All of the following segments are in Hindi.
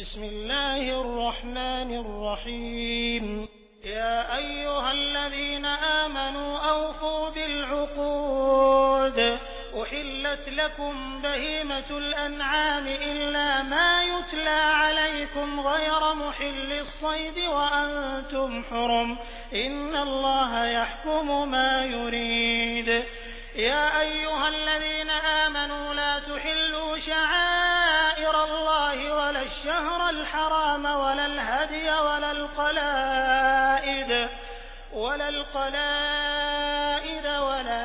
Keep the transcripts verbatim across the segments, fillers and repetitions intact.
बिस्मिल्लाहिर्रहमानिर्रहीम या अय्युहल्लज़ीना आमनू औफू बिलउक़ूद उहिल्लत लकुम बहीमतुल अन्आम इल्ला मा युतला अलैकुम गैर मुहिल्लिस सैद व अंतुम हुरुम इन्नल्लाहा यहकुमु मा युरीद या अय्युहल्लज़ीना आमनू ला तुहिल्लू शआइरल्लाहि वला अश-शहरल हराम वलल हदिय वलल क़लाइद वलल क़लाइद वला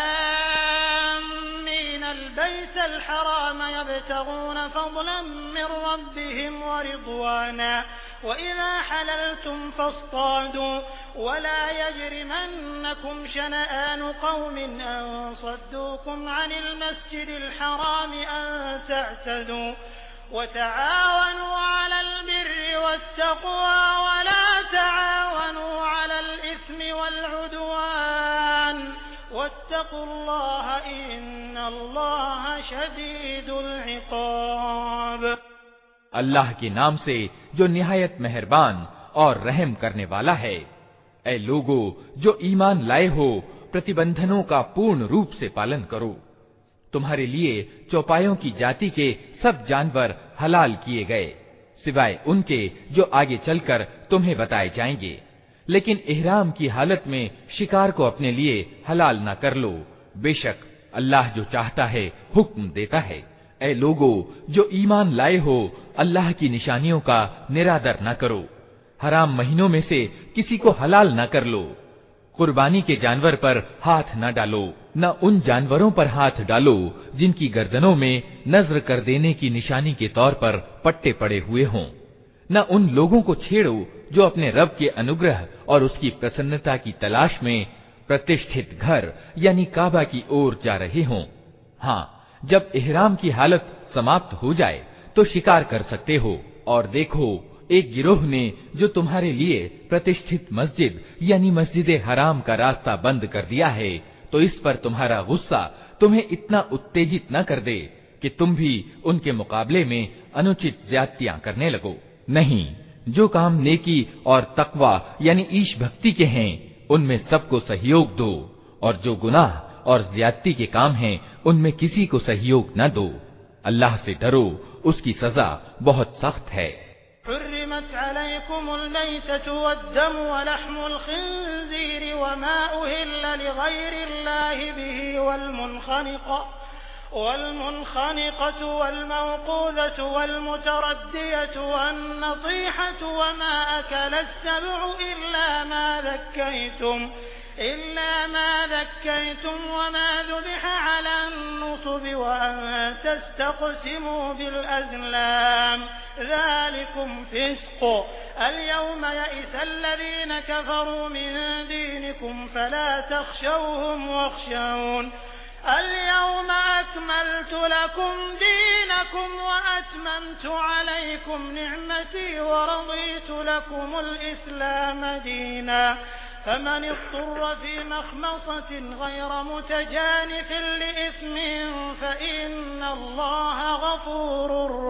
आम्मीनल बैतल हराम यब्तगून फ़ज़लन मिन रब्बिहिम व रिضवाना وإذا حللتم فاصطادوا ولا يجرمنكم شنآن قوم أن صدوكم عن المسجد الحرام أن تعتدوا وتعاونوا على البر والتقوى ولا تعاونوا على الإثم والعدوان واتقوا الله إن الله شديد العقاب। अल्लाह के नाम से जो निहायत मेहरबान और रहम करने वाला है। ऐ लोगो जो ईमान लाए हो, प्रतिबंधनों का पूर्ण रूप से पालन करो। तुम्हारे लिए चौपायों की जाति के सब जानवर हलाल किए गए, सिवाय उनके जो आगे चलकर तुम्हें बताए जाएंगे। लेकिन इहराम की हालत में शिकार को अपने लिए हलाल न कर लो। बेशक अल्लाह जो चाहता है हुक्म देता है। ऐ लोगो जो ईमान लाए हो, अल्लाह की निशानियों का निरादर न करो। हराम महीनों में से किसी को हलाल न कर लो। कुर्बानी के जानवर पर हाथ न डालो, न उन जानवरों पर हाथ डालो जिनकी गर्दनों में नज्र कर देने की निशानी के तौर पर पट्टे पड़े हुए हों। न उन लोगों को छेड़ो जो अपने रब के अनुग्रह और उसकी प्रसन्नता की तलाश में प्रतिष्ठित घर यानी काबा की ओर जा रहे हों। हाँ, जब इहराम की हालत समाप्त हो जाए तो शिकार कर सकते हो। और देखो, एक गिरोह ने जो तुम्हारे लिए प्रतिष्ठित मस्जिद यानी मस्जिद हराम का रास्ता बंद कर दिया है, तो इस पर तुम्हारा गुस्सा तुम्हें इतना उत्तेजित न कर दे कि तुम भी उनके मुकाबले में अनुचित ज्यादतियां करने लगो। नहीं, जो काम नेकी और तकवा यानी ईश भक्ति के हैं, उनमें सबको सहयोग दो, और जो गुनाह और ज्यादती के काम हैं, उनमें किसी को सहयोग न दो। अल्लाह से डरो, उसकी सजा बहुत सख्त है। हुर्रिमत अलैकुमुल मैततु वद्दमु वलहमुल खिंज़ीरि वमा उहिल्ल लिगैरिल्लाहि बिहि वल्मुनख़निक़ वल्मुनख़निक़तु वल्मौक़ूज़तु वल्मुतरद्दियतु वन्नतीहतु वमा अकलस्सबउ इल्ला मा ज़क्कैतुम إلا ما ذكيتم وما ذبح على النصب وأن تستقسموا بالأزلام ذلكم فسق اليوم يئس الذين كفروا من دينكم فلا تخشوهم واخشون اليوم أكملت لكم دينكم وأتممت عليكم نعمتي ورضيت لكم الإسلام دينا فمن اضطر في مخمصة غير متجانف لإثم فإن الله غفور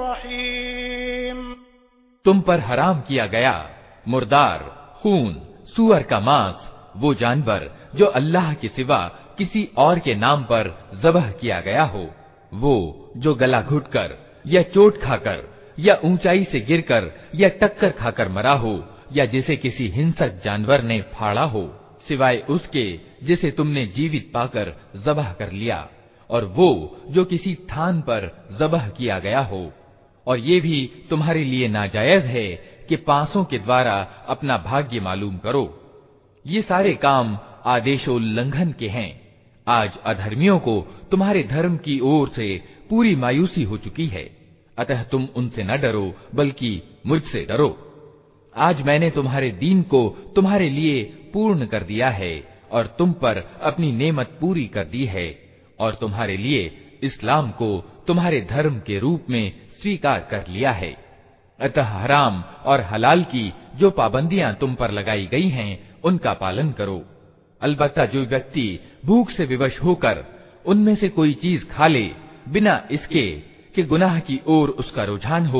رحيم। तुम पर हराम किया गया मुर्दार, खून, सूअर का मांस, वो जानवर जो अल्लाह के सिवा किसी और के नाम पर ज़बह किया गया हो, वो जो गला घुटकर या चोट खाकर या ऊंचाई से गिरकर या टक्कर खाकर मरा हो, या जिसे किसी हिंसक जानवर ने फाड़ा हो, सिवाय उसके जिसे तुमने जीवित पाकर ज़बह कर लिया, और वो जो किसी थान पर ज़बह किया गया हो। और ये भी तुम्हारे लिए नाजायज है कि पांसों के द्वारा अपना भाग्य मालूम करो। ये सारे काम आदेशोल्लंघन के हैं। आज अधर्मियों को तुम्हारे धर्म की ओर से पूरी मायूसी हो चुकी है, अतः तुम उनसे न डरो बल्कि मुझसे डरो। आज मैंने तुम्हारे दीन को तुम्हारे लिए पूर्ण कर दिया है और तुम पर अपनी नेमत पूरी कर दी है, और तुम्हारे लिए इस्लाम को तुम्हारे धर्म के रूप में स्वीकार कर लिया है। अतः हराम और हलाल की जो पाबंदियां तुम पर लगाई गई हैं, उनका पालन करो। अलबत्ता जो व्यक्ति भूख से विवश होकर उनमें से कोई चीज खा ले बिना इसके कि गुनाह की ओर उसका रुझान हो,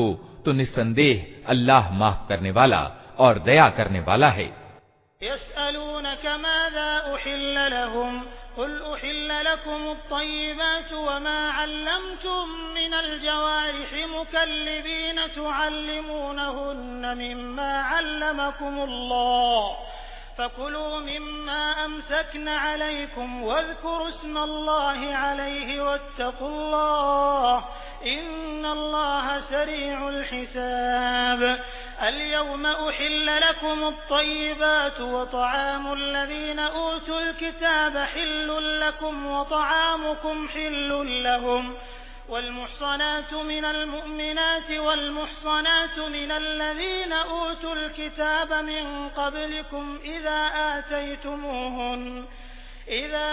तो निस्संदेह अल्लाह माफ करने वाला और दया करने वाला है। यस्अलूनक माज़ा उहिल्ल लहुम कुल उहिल्ल लकुमुत-तय्यिबातु वमा अल्लमतुम मिनल जवारिहि मुकल्लिबीन तुअल्लिमूनहुन्ना मिम्मा अल्लमकुमुल्लाह फकुलू मिम्मा अमसकना अलैकुम वज़कुरु इस्मल्लाहि अलैहि वत्तकुल्लाह इन्नल्लाह सरीउल हिसाब। اليوم أحل لكم الطيبات وطعام الذين أوتوا الكتاب حل لكم وطعامكم حل لهم والمحصنات من المؤمنات والمحصنات من الذين أوتوا الكتاب من قبلكم إذا آتيتموهن إذا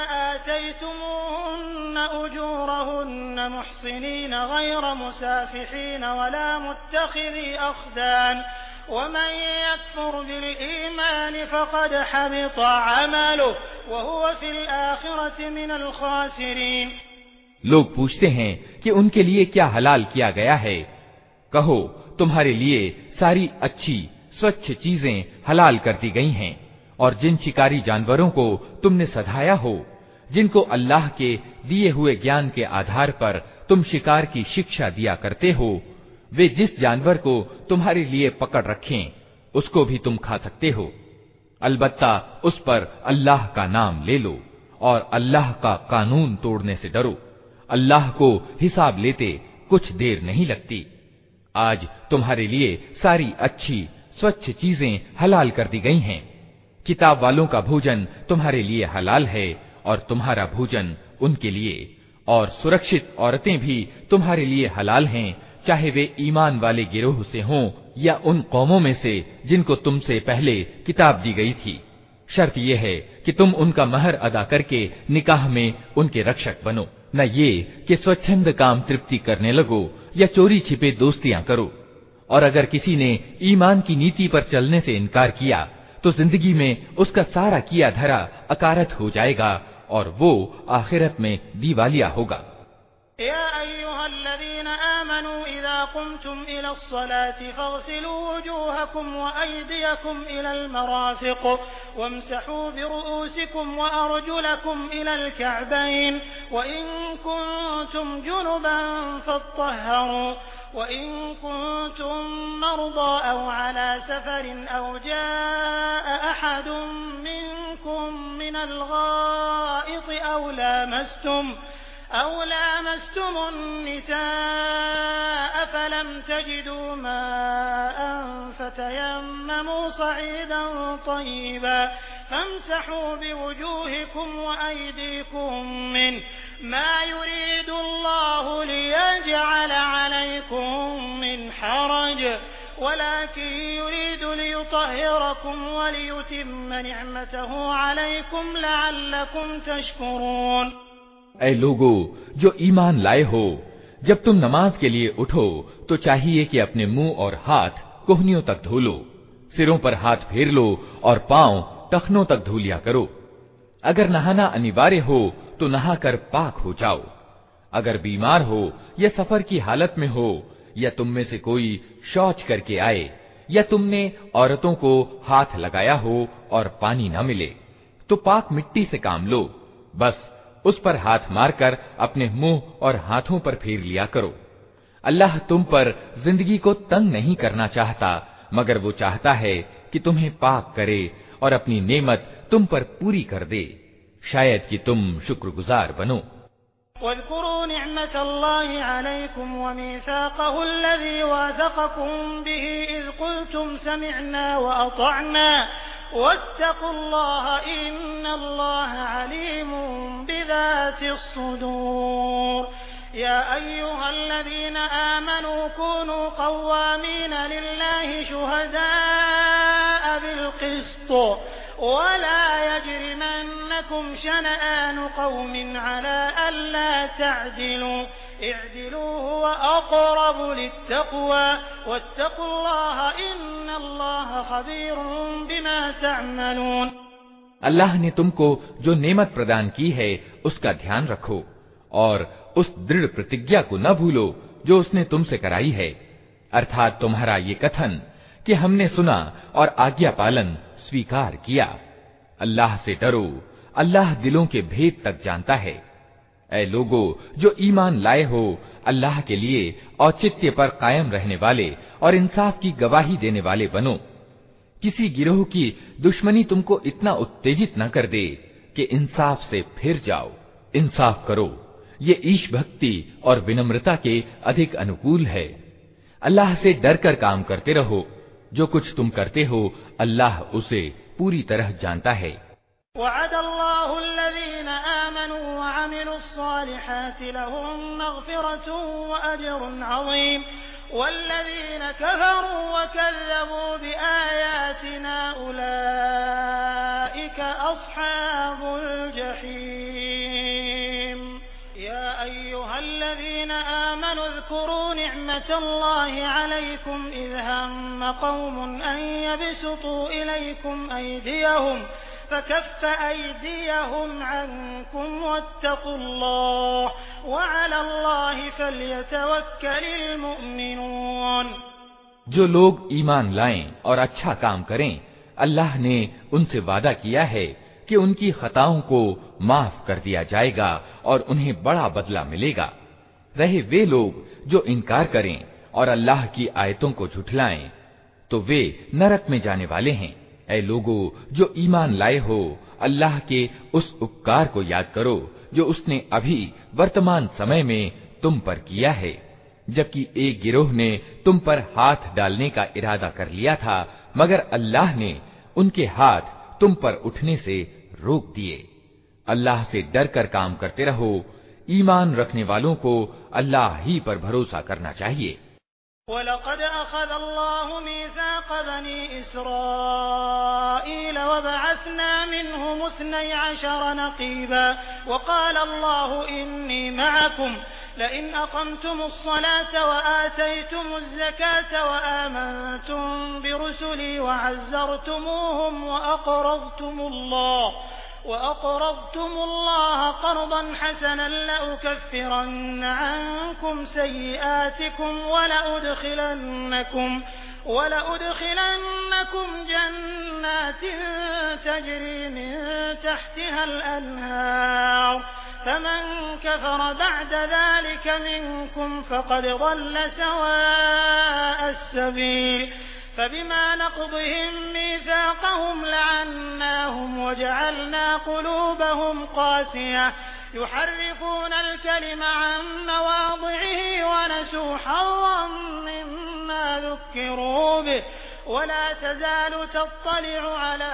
آتيتموهن أجورهن محصنين غير مسافحين ولا متخذي أخدان ومن يكفر بالإيمان فقد حبط عمله وهو في الآخرة من الخاسرين। लोग पूछते हैं कि उनके लिए क्या हलाल किया गया है। कहो, तुम्हारे लिए सारी अच्छी स्वच्छ चीजें हलाल कर दी गई हैं और जिन शिकारी जानवरों को तुमने सधाया हो, जिनको अल्लाह के दिए हुए ज्ञान के आधार पर तुम शिकार की शिक्षा दिया करते हो, वे जिस जानवर को तुम्हारे लिए पकड़ रखें उसको भी तुम खा सकते हो। अलबत्ता उस पर अल्लाह का नाम ले लो और अल्लाह का कानून तोड़ने से डरो। अल्लाह को हिसाब लेते कुछ देर नहीं लगती। आज तुम्हारे लिए सारी अच्छी स्वच्छ चीजें हलाल कर दी गई हैं। किताब वालों का भोजन तुम्हारे लिए हलाल है और तुम्हारा भोजन उनके लिए, और सुरक्षित औरतें भी तुम्हारे लिए हलाल हैं, चाहे वे ईमान वाले गिरोह से हों या उन कौमों में से जिनको तुमसे पहले किताब दी गई थी। शर्त यह है कि तुम उनका महर अदा करके निकाह में उनके रक्षक बनो, न ये कि स्वच्छंद काम तृप्ति करने लगो या चोरी छिपे दोस्तियां करो। और अगर किसी ने ईमान की नीति पर चलने से इनकार किया तो जिंदगी में उसका सारा किया धरा अकारत हो जाएगा और वो आखिरत में दीवालिया होगा। या अय्युहल्लज़ीना आमनू इज़ा कुमतुम इलस्सलाति फग़सिलू वुजूहकुम व अयदियकुम इलल मराफ़िक़ वम्सहू बिरुऊसिकुम व अर्जुलकुम इलल कअबैन व इन कुंतुम जुनुबन फत्तहरू وإن كنتم مرضى أو على سفر أو جاء أحد منكم من الغائط أو لامستم أو لامستم النساء فلم تجدوا ماء فتيمموا صعيدا طيبا فامسحوا بوجوهكم وأيديكم منه ما يريد الله ليجعل عليكم من حرج ولكن يريد ليطهركم وليتم نعمته عليكم لعلكم تشكرون। ऐ लोगो जो ईमान लाए हो, जब तुम नमाज के लिए उठो तो चाहिए कि अपने मुंह और हाथ कोहनियों तक धो लो, सिरों पर हाथ फेर लो और पांव टखनों तक धो लिया करो। अगर नहाना अनिवार्य हो तो नहाकर पाक हो जाओ। अगर बीमार हो या सफर की हालत में हो या तुम में से कोई शौच करके आए या तुमने औरतों को हाथ लगाया हो और पानी न मिले तो पाक मिट्टी से काम लो, बस उस पर हाथ मारकर अपने मुंह और हाथों पर फेर लिया करो। अल्लाह तुम पर जिंदगी को तंग नहीं करना चाहता, मगर वो चाहता है कि तुम्हें पाक करे और अपनी नेमत तुम पर पूरी कर दे, शायद कि तुम शुक्रगुजार बनो। वज़कुरू निअमतल्लाहि अलैकुम व मीसाक़हु अल्लज़ी वाज़क़कुम बिही इज़ क़ुल्तुम समिअना व अतअना वत्तक़ुल्लाह इन्नल्लाह अलीमुम बिज़ातिस सुदूर। या अय्युहल्लज़ीना आमनू कूनू क़व्वामीना लिल्लाहि शुहदाअ बिल-क़िस्त ولا يجرمنكم شنآن قوم على ألا تعدلوا اعدلوا هو أقرب للتقوى واتقوا الله إن الله خبير بما تعملون। अल्लाह ने तुमको जो नेमत प्रदान की है उसका ध्यान रखो और उस दृढ़ प्रतिज्ञा को न भूलो जो उसने तुमसे कराई है। अर्थात तुम्हारा ये कथन कि हमने सुना और आज्ञा पालन स्वीकार किया। अल्लाह से डरो, अल्लाह दिलों के भेद तक जानता है। ऐ लोगो जो ईमान लाए हो, अल्लाह के लिए औचित्य पर कायम रहने वाले और इंसाफ की गवाही देने वाले बनो। किसी गिरोह की दुश्मनी तुमको इतना उत्तेजित न कर दे कि इंसाफ से फिर जाओ। इंसाफ करो, ये ईश भक्ति और विनम्रता के अधिक अनुकूल है। अल्लाह से डर कर काम करते रहो, जो कुछ तुम करते हो अल्लाह उसे पूरी तरह जानता है। अय्युहल्लज़ीना आमनू ज़्कुरू निअमतल्लाहि अलैकुम इज़ हम्म क़ौमुन अन यबसुतू इलैकुम अयदियहुम फकफ्फ अयदियहुम अन्कुम वत्तक़ुल्लाह वअलल्लाहि फ़ल्यतवक्कलिल मुअमिनून। जो लोग ईमान लाएं और अच्छा काम करें, अल्लाह ने उनसे वादा किया है कि उनकी खताओं को माफ कर दिया जाएगा और उन्हें बड़ा बदला मिलेगा। रहे वे लोग जो इनकार करें और अल्लाह की आयतों को झुठलाएं, तो वे नरक में जाने वाले हैं। ऐ लोगो जो ईमान लाए हो, अल्लाह के उस उपकार को याद करो जो उसने अभी वर्तमान समय में तुम पर किया है, जबकि एक गिरोह ने तुम पर हाथ डालने का इरादा कर लिया था, मगर अल्लाह ने उनके हाथ तुम पर उठने से रोक दिए। अल्लाह से डर कर काम करते रहो। ईमान रखने वालों को अल्लाह ही पर भरोसा करना चाहिए। वलक़द अख़ज़ल्लाहु मीसाक़ बनी इस्राईल वबअस्ना मिनहुम इस्नई अशर नक़ीबा वक़ाल अल्लाहु इन्नी मअकुम लइन अक़मतुमुस्सलात वआतयतुमुज़्ज़कात वआमनतुम बिरुसुली वअज़्ज़रतुमूहुम वअक़रज़तुमुल्लाह वअक़रज़तुमुल्लाह क़र्ज़न हसनन लउकफ्फिरन्न अन्कुम सय्यिआतिकुम वलउदखिलन्नकुम वलउदखिलन्नकुम जन्नातिन तजरी मिन तहतिहल अन्हार फमन कफ़र बअद ज़ालिक मिनकुम फ़क़द ضل सवाअ السबील فبما نقضهم ميثاقهم لعناهم وجعلنا قلوبهم قاسية يحرفون الكلم عن مواضعه ونسوا حظا مما ذكروا به ولا تزال تطلع على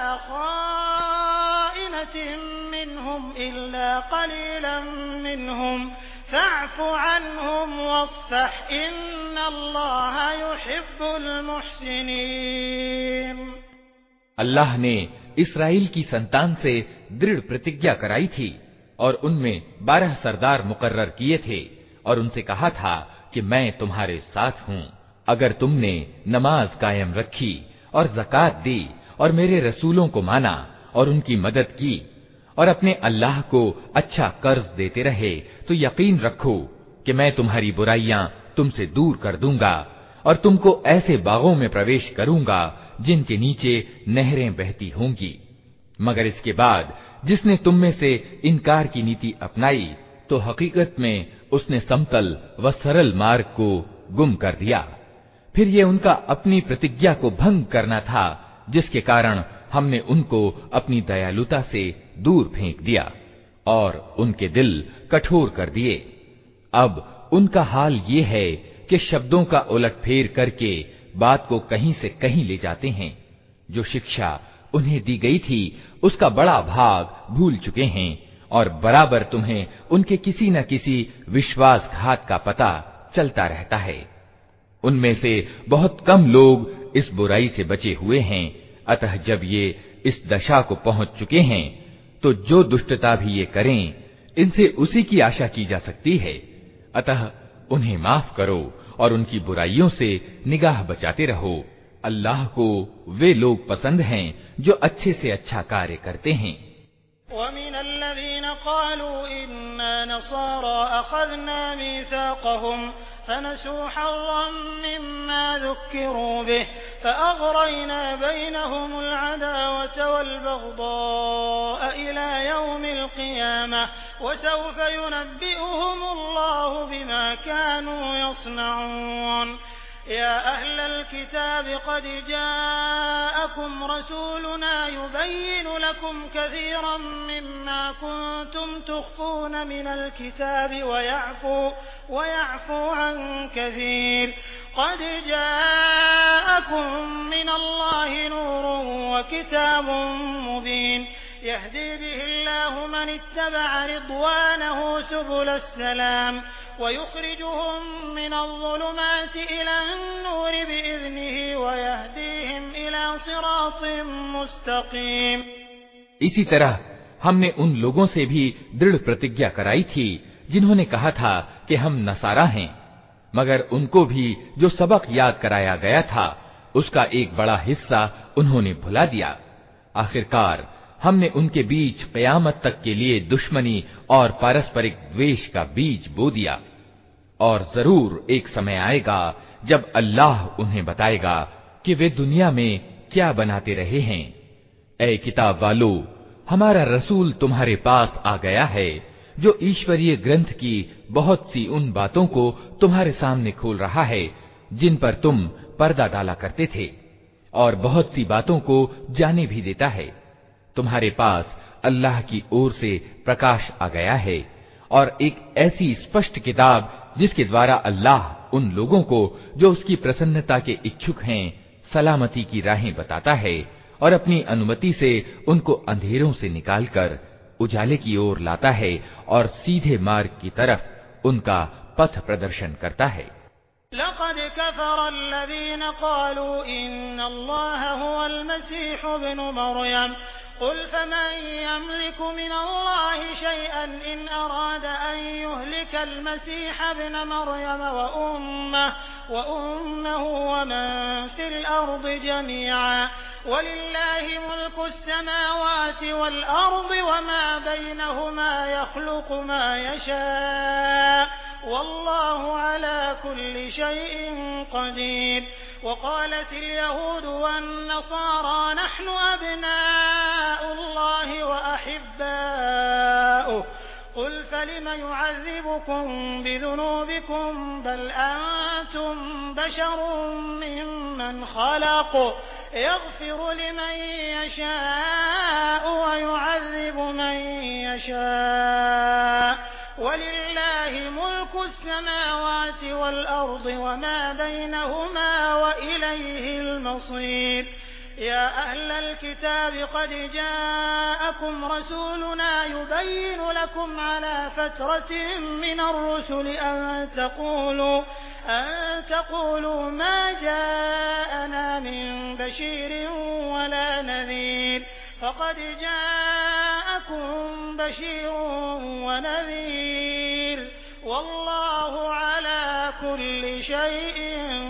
خائنة منهم إلا قليلا منهم فاعف عنهم واصفح إن الله يحب المحسنين। अल्लाह ने इसराइल की संतान से दृढ़ प्रतिज्ञा कराई थी और उनमें बारह सरदार मुकर्रर किए थे और उनसे कहा था कि मैं तुम्हारे साथ हूँ अगर तुमने नमाज कायम रखी और ज़कात दी और मेरे रसूलों को माना और उनकी मदद की और अपने अल्लाह को अच्छा कर्ज देते रहे, तो यकीन रखो कि मैं तुम्हारी बुराइयां तुमसे दूर कर दूंगा और तुमको ऐसे बागों में प्रवेश करूंगा जिनके नीचे नहरें बहती होंगी। मगर इसके बाद जिसने तुम में से इनकार की नीति अपनाई, तो हकीकत में उसने समतल व सरल मार्ग को गुम कर दिया। फिर ये उनका अपनी प्रतिज्ञा को भंग करना था, जिसके कारण हमने उनको अपनी दयालुता से दूर फेंक दिया और उनके दिल कठोर कर दिए। अब उनका हाल ये है कि शब्दों का उलटफेर करके बात को कहीं से कहीं ले जाते हैं। जो शिक्षा उन्हें दी गई थी उसका बड़ा भाग भूल चुके हैं और बराबर तुम्हें उनके किसी न किसी विश्वासघात का पता चलता रहता है। उनमें से बहुत कम लोग इस बुराई से बचे हुए हैं। अतः जब ये इस दशा को पहुंच चुके हैं, तो जो दुष्टता भी ये करें, इनसे उसी की आशा की जा सकती है। अतः उन्हें माफ करो और उनकी बुराइयों से निगाह बचाते रहो। अल्लाह को वे लोग पसंद हैं जो अच्छे से अच्छा कार्य करते हैं। فنسوا حظا مما ذكروا به فأغرينا بينهم العداوة والبغضاء إلى يوم القيامة وسوف ينبئهم الله بما كانوا يصنعون يا أهل الكتاب قد جاءكم رسولنا يبين لكم كثيرا مما كنتم تخفون من الكتاب ويعفو, ويعفو عن كثير قد جاءكم من الله نور وكتاب مبين يهدي به الله من اتبع رضوانه سبل السلام ويخرجهم من الظلمات إلى النور بإذنه ويهديهم إلى صراط مستقيم। इसी तरह हमने उन लोगों से भी दृढ़ प्रतिज्ञा कराई थी जिन्होंने कहा था कि हम नसारा हैं, मगर उनको भी जो सबक याद कराया गया था उसका एक बड़ा हिस्सा उन्होंने भुला दिया। आखिरकार हमने उनके बीच क़यामत तक के लिए दुश्मनी और पारस्परिक द्वेष का बीज बो दिया, और जरूर एक समय आएगा जब अल्लाह उन्हें बताएगा कि वे दुनिया में क्या बनाते रहे हैं। ऐ किताब वालो, हमारा रसूल तुम्हारे पास आ गया है जो ईश्वरीय ग्रंथ की बहुत सी उन बातों को तुम्हारे सामने खोल रहा है जिन पर तुम पर्दा डाला करते थे, और बहुत सी बातों को जाने भी देता है। तुम्हारे पास अल्लाह की ओर से प्रकाश आ गया है और एक ऐसी स्पष्ट किताब जिसके द्वारा अल्लाह उन लोगों को जो उसकी प्रसन्नता के इच्छुक हैं सलामती की राहें बताता है और अपनी अनुमति से उनको अंधेरों से निकालकर उजाले की ओर लाता है और सीधे मार्ग की तरफ उनका पथ प्रदर्शन करता है। लक़द कफ़र अल्लज़ीन क़ालू इन्नल्लाह हुवल मसीह इब्नु मरियम क़ुल फमन यमलिकु मिनल्लाहि शैअन इन अराद अन युहलिकल मसीह इब्न मरियम व उम्महु व उम्महु व मन फिल अर्दि जमीअन वलिल्लाहि मुल्कुस समावाति वल अर्दि व मा बैनहुमा यख़्लुक़ु मा यशा वल्लाहु अला कुल्लि शैइन क़दीर। वक़ालत अल-यहूद वन-नसारा नहनु अब्नाउल्लाहि व अहिब्बाउहु क़ुल फलिम युअज़्ज़िबुकुम बिज़ुनूबिकुम बल अंतुम बशरुम मिम्मन ख़लक़ यग़फ़िरु लिमन यशाअु व युअज़्ज़िबु मन यशाअ वलिल्लाहि मुल्कुस समावाति वल अर्दि व मा बैनहुमा व इलैहिल मसीर। या अहलल किताब क़द जाअकुम रसूलुना युबय्यिनु लकुम अला फ़त्रतिन मिनर रुसुलि अन तक़ूलू अन तक़ूलू मा जाअना मिन बशीरिन वला नज़ीर फ़क़द जाअकुम बशीरुन व नज़ीर वल्लाहु अला कुल्लि शैइन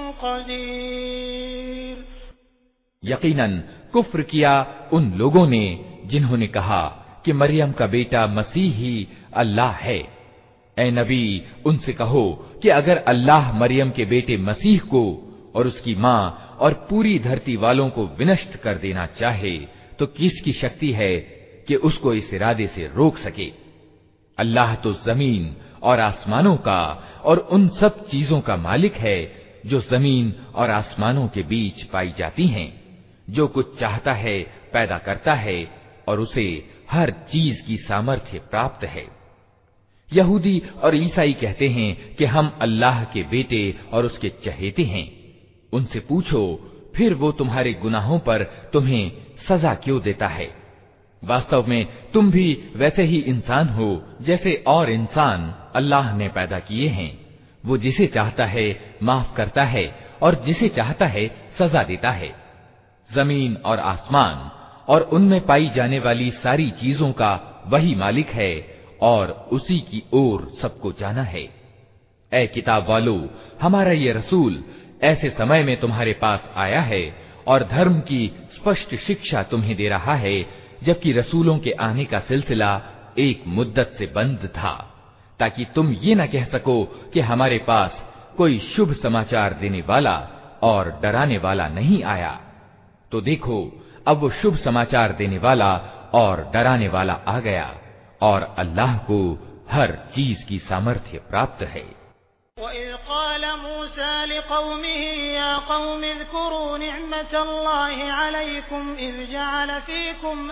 क़दीर। यकीनन कुफ्र किया उन लोगों ने जिन्होंने कहा कि मरियम का बेटा मसीह ही अल्लाह है। ए नबी, उनसे कहो कि अगर अल्लाह मरियम के बेटे मसीह को और उसकी मां और पूरी धरती वालों को विनष्ट कर देना चाहे तो किसकी शक्ति है कि उसको इस इरादे से रोक सके। अल्लाह तो जमीन और आसमानों का और उन सब चीजों का मालिक है जो जमीन और आसमानों के बीच पाई जाती हैं। जो कुछ चाहता है पैदा करता है और उसे हर चीज की सामर्थ्य प्राप्त है। यहूदी और ईसाई कहते हैं कि हम अल्लाह के बेटे और उसके चहेते हैं। उनसे पूछो फिर वो तुम्हारे गुनाहों पर तुम्हें सजा क्यों देता है। वास्तव में तुम भी वैसे ही इंसान हो जैसे और इंसान अल्लाह ने पैदा किए हैं। वो जिसे चाहता है माफ करता है और जिसे चाहता है सजा देता है। जमीन और आसमान और उनमें पाई जाने वाली सारी चीजों का वही मालिक है और उसी की ओर सबको जाना है। ऐ किताब वालो, हमारा ये रसूल ऐसे समय में तुम्हारे पास आया है और धर्म की स्पष्ट शिक्षा तुम्हें दे रहा है जबकि रसूलों के आने का सिलसिला एक मुद्दत से बंद था, ताकि तुम ये न कह सको कि हमारे पास कोई शुभ समाचार देने वाला और डराने वाला नहीं आया। तो देखो, अब वो शुभ समाचार देने वाला और डराने वाला आ गया, और अल्लाह को हर चीज की सामर्थ्य प्राप्त है। वइज़ क़ाल मूसा लिक़ौमिही या क़ौम इज़्कुरू निअमतल्लाहि अलैकुम इज़ जअल फ़ीकुम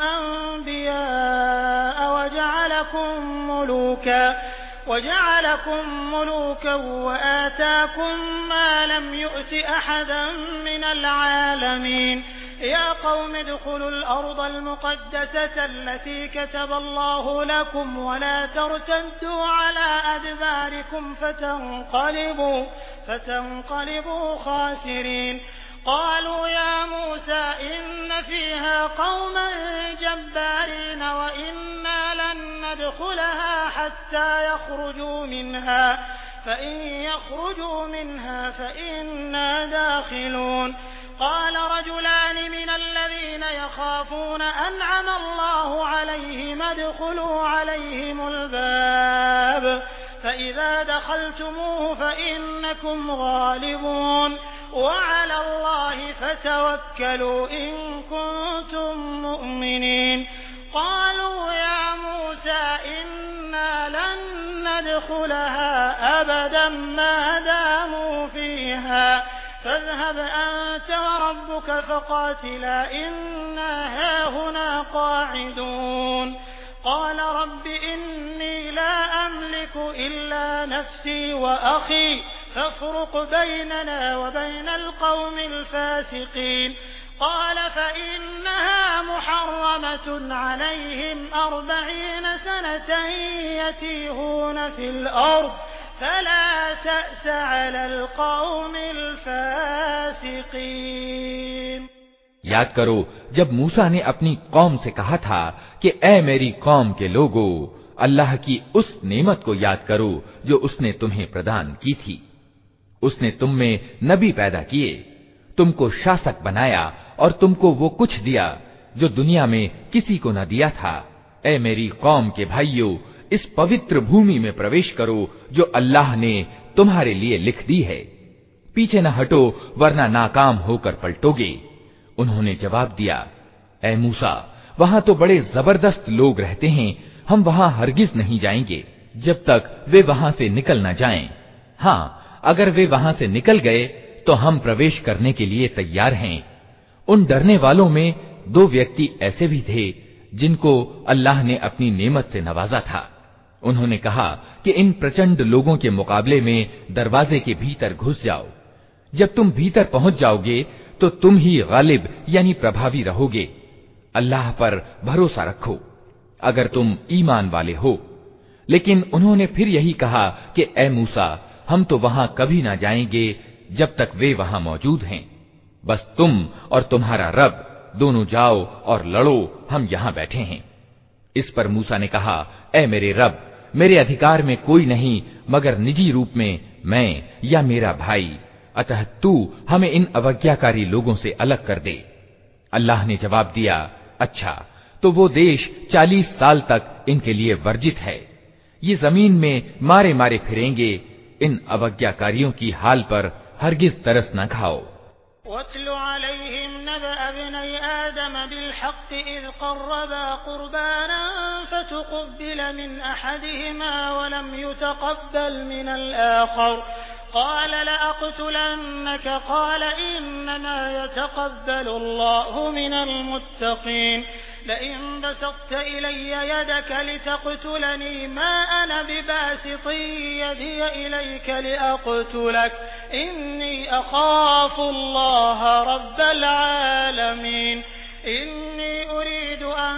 अन्बियाअ वजअलकुम मुलूका वजअलकुम मुलूका वआताकुम मा लम युअति अहदन मिनल आलमीन या क़ौम इदख़ुलुल अर्दल मुक़द्दसता अल्लती कतबल्लाहु लकुम वला तर्तद्दू अला अदबारिकुम फतन्क़लिबू फतन्क़लिबू ख़ासिरीन। क़ालू या मूसा इन्न फ़ीहा क़ौमन जब्बारीन व इन्ना लन नदख़ुलहा हत्ता यख़रुजू मिनहा फ़इन यख़रुजू मिनहा फ़इन्ना दाख़िलून। قال رجلان من الذين يخافون أنعم الله عليهم ادخلوا عليهم الباب فإذا دخلتموه فإنكم غالبون وعلى الله فتوكلوا إن كنتم مؤمنين. قالوا يا موسى إنا لن ندخلها أبدا ما داموا فيها فاذهب أنت وربك فقاتلا إنا هاهنا قاعدون. قال رب إني لا أملك إلا نفسي وأخي فافرق بيننا وبين القوم الفاسقين. قال فإنها محرمة عليهم أربعين سنة يتيهون في الأرض فلا تأس على القوم الفاسقين। याद करो जब मूसा ने अपनी कौम से कहा था कि ऐ मेरी कौम के लोगो, अल्लाह की उस नेमत को याद करो जो उसने तुम्हें प्रदान की थी। उसने तुम में नबी पैदा किए, तुमको शासक बनाया और तुमको वो कुछ दिया जो दुनिया में किसी को न दिया था। ऐ मेरी कौम के भाइयों, इस पवित्र भूमि में प्रवेश करो जो अल्लाह ने तुम्हारे लिए लिख दी है। पीछे न हटो वरना नाकाम होकर पलटोगे। उन्होंने जवाब दिया, ऐ मूसा, वहां तो बड़े जबरदस्त लोग रहते हैं, हम वहां हरगिज नहीं जाएंगे जब तक वे वहां से निकल न जाएं। हाँ, अगर वे वहां से निकल गए तो हम प्रवेश करने के लिए तैयार हैं। उन डरने वालों में दो व्यक्ति ऐसे भी थे जिनको अल्लाह ने अपनी नेमत से नवाजा था। उन्होंने कहा कि इन प्रचंड लोगों के मुकाबले में दरवाजे के भीतर घुस जाओ। जब तुम भीतर पहुंच जाओगे तो तुम ही गालिब यानी प्रभावी रहोगे। अल्लाह पर भरोसा रखो अगर तुम ईमान वाले हो। लेकिन उन्होंने फिर यही कहा कि ऐ मूसा, हम तो वहां कभी ना जाएंगे जब तक वे वहां मौजूद हैं। बस तुम और तुम्हारा रब दोनों जाओ और लड़ो, हम यहां बैठे हैं। इस पर मूसा ने कहा, ऐ मेरे रब, मेरे अधिकार में कोई नहीं मगर निजी रूप में मैं या मेरा भाई, अतः तू हमें इन अवज्ञाकारी लोगों से अलग कर दे। अल्लाह ने जवाब दिया, अच्छा, तो वो देश चालीस साल तक इनके लिए वर्जित है। ये जमीन में मारे मारे फिरेंगे। इन अवज्ञाकारियों की हाल पर हरगिज तरस न खाओ। वत्लु अलैहिम नबअ इब्नै आदम बिलहक़्क़ इज़ क़र्रबा क़ुरबानन फ़तुक़ुब्बिल मिन अहदिहिमा वलम युतक़ब्बल मिनल आख़र क़ाल लअक़्तुलन्नक क़ाल इन्नमा यतक़ब्बलु अल्लाहु मिनल मुत्तक़ीन लइन बसत्त इलय्य यदक लितक़्तुलनी मा अना बिबासिति यदी इलैक लिअक़्तुलक इन्नी अख़ाफ़ु अल्लाह रब्बल आलमीन इन्नी उरीदु अन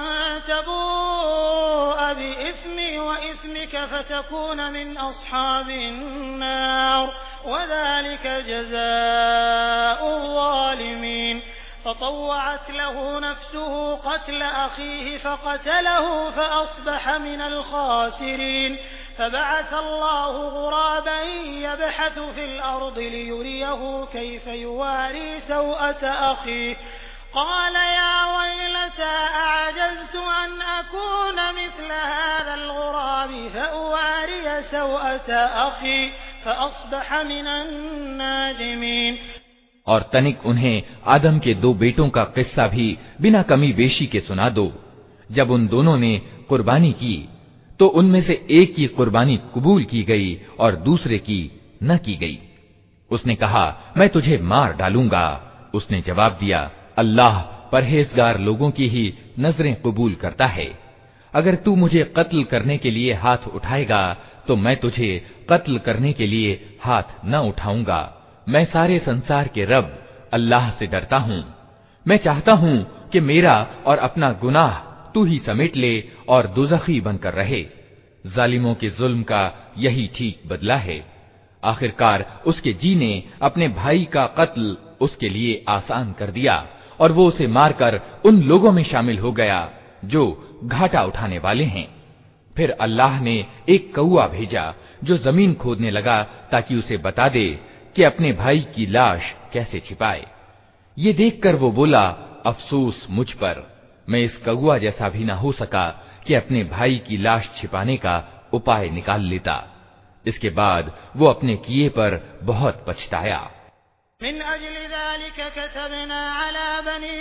तबूअ बिइस्मी व इस्मिक फतकून मिन अस्हाबिन नार वज़ालिक जज़ाउ ज़ालिमीन فطوعت له نفسه قتل أخيه فقتله فأصبح من الخاسرين فبعث الله غرابا يبحث في الأرض ليريه كيف يواري سوءة أخيه قال يا ويلتى أعجزت أن أكون مثل هذا الغراب فأواري سوءة أخي फ़अस्बह मिनन नादिमीन। और तनिक उन्हें आदम के दो बेटों का किस्सा भी बिना कमी बेशी के सुना दो। जब उन दोनों ने कुर्बानी की तो उनमें से एक की कुर्बानी कबूल की गई और दूसरे की न की गई। उसने कहा, मैं तुझे मार डालूंगा। उसने जवाब दिया, अल्लाह परहेजगार लोगों की ही नजरें कबूल करता है। अगर तू मुझे कत्ल करने के लिए हाथ उठाएगा तो मैं तुझे कत्ल करने के लिए हाथ न उठाऊंगा। मैं सारे संसार के रब अल्लाह से डरता हूँ। मैं चाहता हूँ कि मेरा और अपना गुनाह तू ही समेट ले और दुज़खी बनकर रहे। जालिमों के जुल्म का यही ठीक बदला है। आखिरकार उसके जी ने अपने भाई का कत्ल उसके लिए आसान कर दिया और वो उसे मारकर उन लोगों में शामिल हो गया जो घाटा उठाने वाले हैं। फिर अल्लाह ने एक कौआ भेजा जो जमीन खोदने लगा ताकि उसे बता दे कि अपने भाई की लाश कैसे छिपाए। ये देखकर वो बोला, अफसोस मुझ पर, मैं इस कौआ जैसा भी ना हो सका कि अपने भाई की लाश छिपाने का उपाय निकाल लेता। इसके बाद वो अपने किए पर बहुत पछताया। मिन अजलि ज़ालिका कतबना अला बनी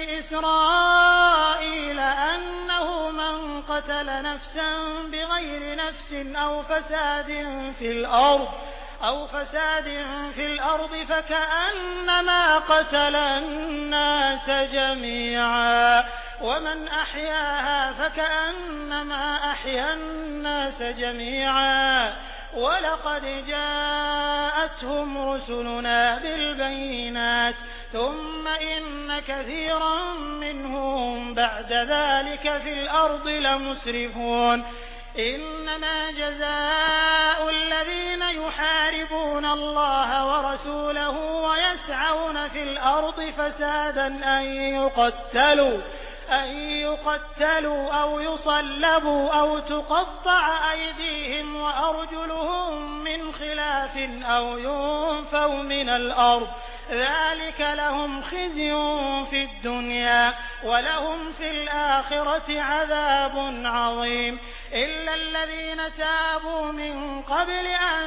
इस्राईल अन्नहु मन क़तल नफ्सन बिग़ैरि नफ्सिन औ फ़सादिन फ़िल अर्ज़ औ फ़सादिन फ़िल अर्ज़ फ़कअन्नमा क़तल अन्नास जमीअन वमन अहयाहा फ़कअन्नमा अहया अन्नास जमीअन वलक़द जाअतहुम रुसुलुना बिलबय्यिनात थुम्मा इन्न कसीरन मिनहुम बअद ज़ालिका फ़िल अर्ज़ लमुस्रिफ़ून इन्नमा जज़ाउल्लज़ीना युहारिबूना अल्लाह व रसूलहु व यस्अऊना फ़िल अर्ज़ फ़सादन अन युक़त्तलू أن يقتلوا أو يصلبوا أو تقطع أيديهم وأرجلهم من خلاف أو ينفوا من الأرض ذلك لهم خزي في الدنيا ولهم في الآخرة عذاب عظيم إلا الذين تابوا من قبل أن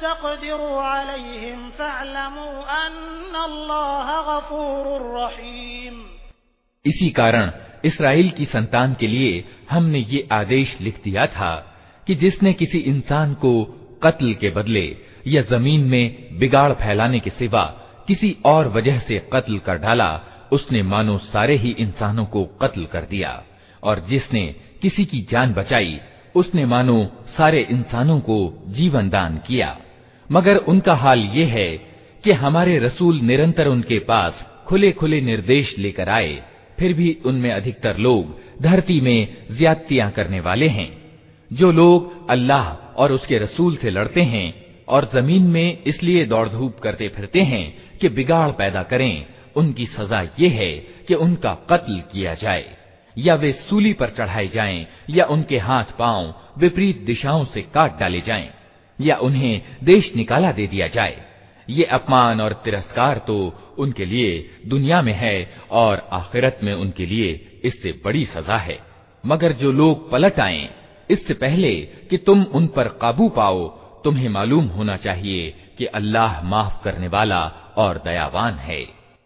تقدروا عليهم فاعلموا أن الله غفور رحيم। इसी कारण इसराइल की संतान के लिए हमने ये आदेश लिख दिया था कि जिसने किसी इंसान को कत्ल के बदले या जमीन में बिगाड़ फैलाने के सिवा किसी और वजह से कत्ल कर डाला, उसने मानो सारे ही इंसानों को कत्ल कर दिया, और जिसने किसी की जान बचाई उसने मानो सारे इंसानों को जीवन दान किया। मगर उनका हाल ये है कि हमारे रसूल निरंतर उनके पास खुले खुले निर्देश लेकर आए, फिर भी उनमें अधिकतर लोग धरती में ज्यादतियां करने वाले हैं। जो लोग अल्लाह और उसके रसूल से लड़ते हैं और जमीन में इसलिए दौड़ धूप करते फिरते हैं कि बिगाड़ पैदा करें, उनकी सजा ये है कि उनका कत्ल किया जाए या वे सूली पर चढ़ाए जाएं या उनके हाथ पांव विपरीत दिशाओं से काट डाले जाएं या उन्हें देश निकाला दे दिया जाए। ये अपमान और तिरस्कार तो उनके लिए दुनिया में है और आखिरत में उनके लिए इससे बड़ी सजा है। मगर जो लोग पलट आएं, इससे पहले कि तुम उन पर काबू पाओ, तुम्हें मालूम होना चाहिए कि अल्लाह माफ करने वाला और दयावान है।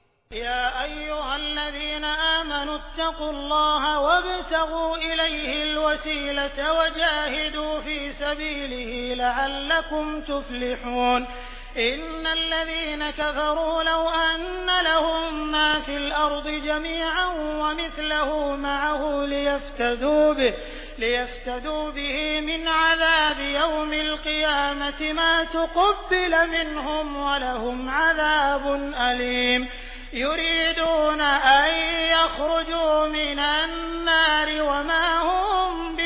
या अय्युहल्लज़ीना आमनु इत्तक़ुल्लाह वब्तगू इलैहिल वसीलत वजाहिदू फी सबीलिही लअल्लकुम तुफ्लिहून إن الذين كفروا لو أن لهم ما في الأرض جميعا ومثله معه ليفتدوا به, ليفتدوا به من عذاب يوم القيامة ما تقبل منهم ولهم عذاب أليم يريدون أن يخرجوا من النار وما هم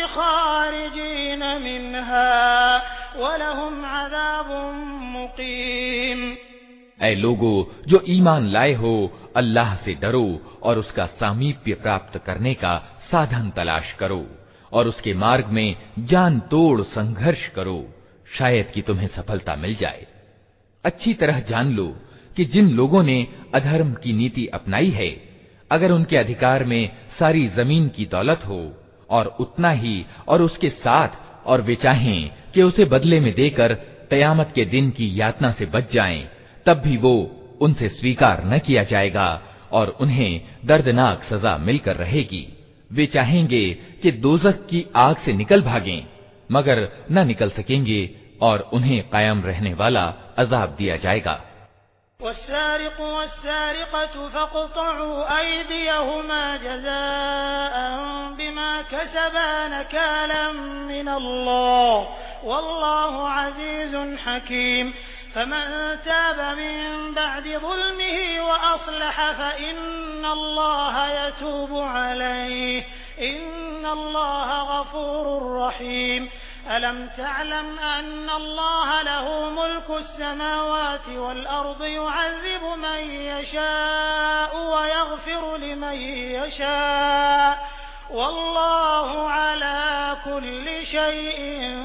بخارجين منها वलहुम अज़ाबुम मुक़ीम। ऐ लोगो जो ईमान लाए हो, अल्लाह से डरो और उसका सामीप्य प्राप्त करने का साधन तलाश करो और उसके मार्ग में जान तोड़ संघर्ष करो, शायद कि तुम्हें सफलता मिल जाए। अच्छी तरह जान लो कि जिन लोगों ने अधर्म की नीति अपनाई है, अगर उनके अधिकार में सारी जमीन की दौलत हो और उतना ही और उसके साथ और वे चाहें कि उसे बदले में देकर कयामत के दिन की यातना से बच जाएं, तब भी वो उनसे स्वीकार न किया जाएगा और उन्हें दर्दनाक सजा मिलकर रहेगी। वे चाहेंगे कि दोज़ख की आग से निकल भागें, मगर न निकल सकेंगे और उन्हें कायम रहने वाला अजाब दिया जाएगा। वस्सारिक़ु वस्सारिक़तु फ़क़्तअू अयदियहुमा जज़ाअन बिमा कसबा नकालन मिनल्लाह वल्लाहु अज़ीज़ुन हकीम। फमन ताब मिन बअदि ज़ुल्मिही वअस्लह फ़इन्नल्लाह यतूबु अलैहि इन्नल्लाह गफ़ूरुर रहीम। अलम तअलम अन्नल्लाह लहू मुल्कुस समावाति वल अर्दि युअज़्ज़िबु मन यशाअु व यग़फ़िरु लिमन यशाअ वल्लाहु अला कुल्लि शैइन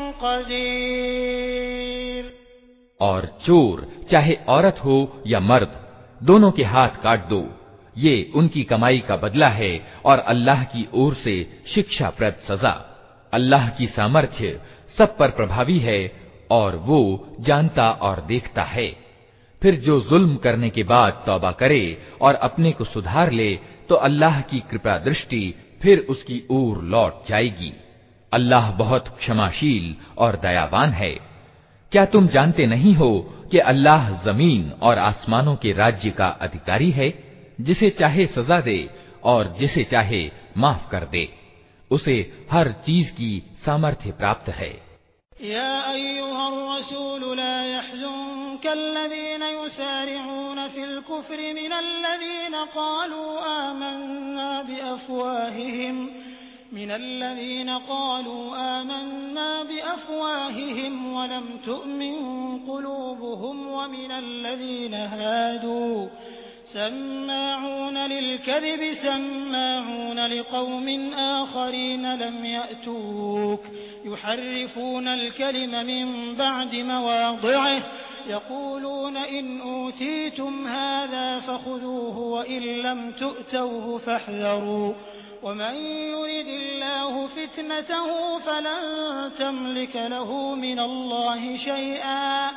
क़दीर। और चोर चाहे औरत हो या मर्द, दोनों के हाथ काट दो, ये उनकी कमाई का बदला है और अल्लाह की ओर से शिक्षाप्रद सजा। अल्लाह की सामर्थ्य सब पर प्रभावी है और वो जानता और देखता है। फिर जो जुल्म करने के बाद तौबा करे और अपने को सुधार ले तो अल्लाह की कृपा दृष्टि फिर उसकी ओर लौट जाएगी। अल्लाह बहुत क्षमाशील और दयावान है। क्या तुम जानते नहीं हो कि अल्लाह जमीन और आसमानों के राज्य का अधिकारी है, जिसे चाहे सजा दे और जिसे चाहे माफ कर दे। उसे हर चीज की सामर्थ्य प्राप्त है। या अय्युहर रसूल ला यहज़ुनकल्लज़ीना युसारिऊन फिल कुफ्रि मिनल्लज़ीना क़ालू आमन्ना बिअफ़वाहिहिम मिनल्लज़ीना क़ालू आमन्ना बिअफ़वाहिहिम वलम तु'मिन क़ुलूबुहुम वमिनल्लज़ीना हादू सम्माऊन लिलकज़िब सम्माऊन लिक़ौमिन आख़रीन लम यअतूक युहर्रिफून अलकलिम मिन बअदि मवाज़ि'ihi यक़ूलून इन ऊतीतुम हाज़ा फ़ख़ुज़ूहु व इन लम तु'तौहु फ़ाहज़रू वमन युरिदिल्लाहु फ़ितनतहु फ़लन तमलिक लहु मिनल्लाहि शै'अन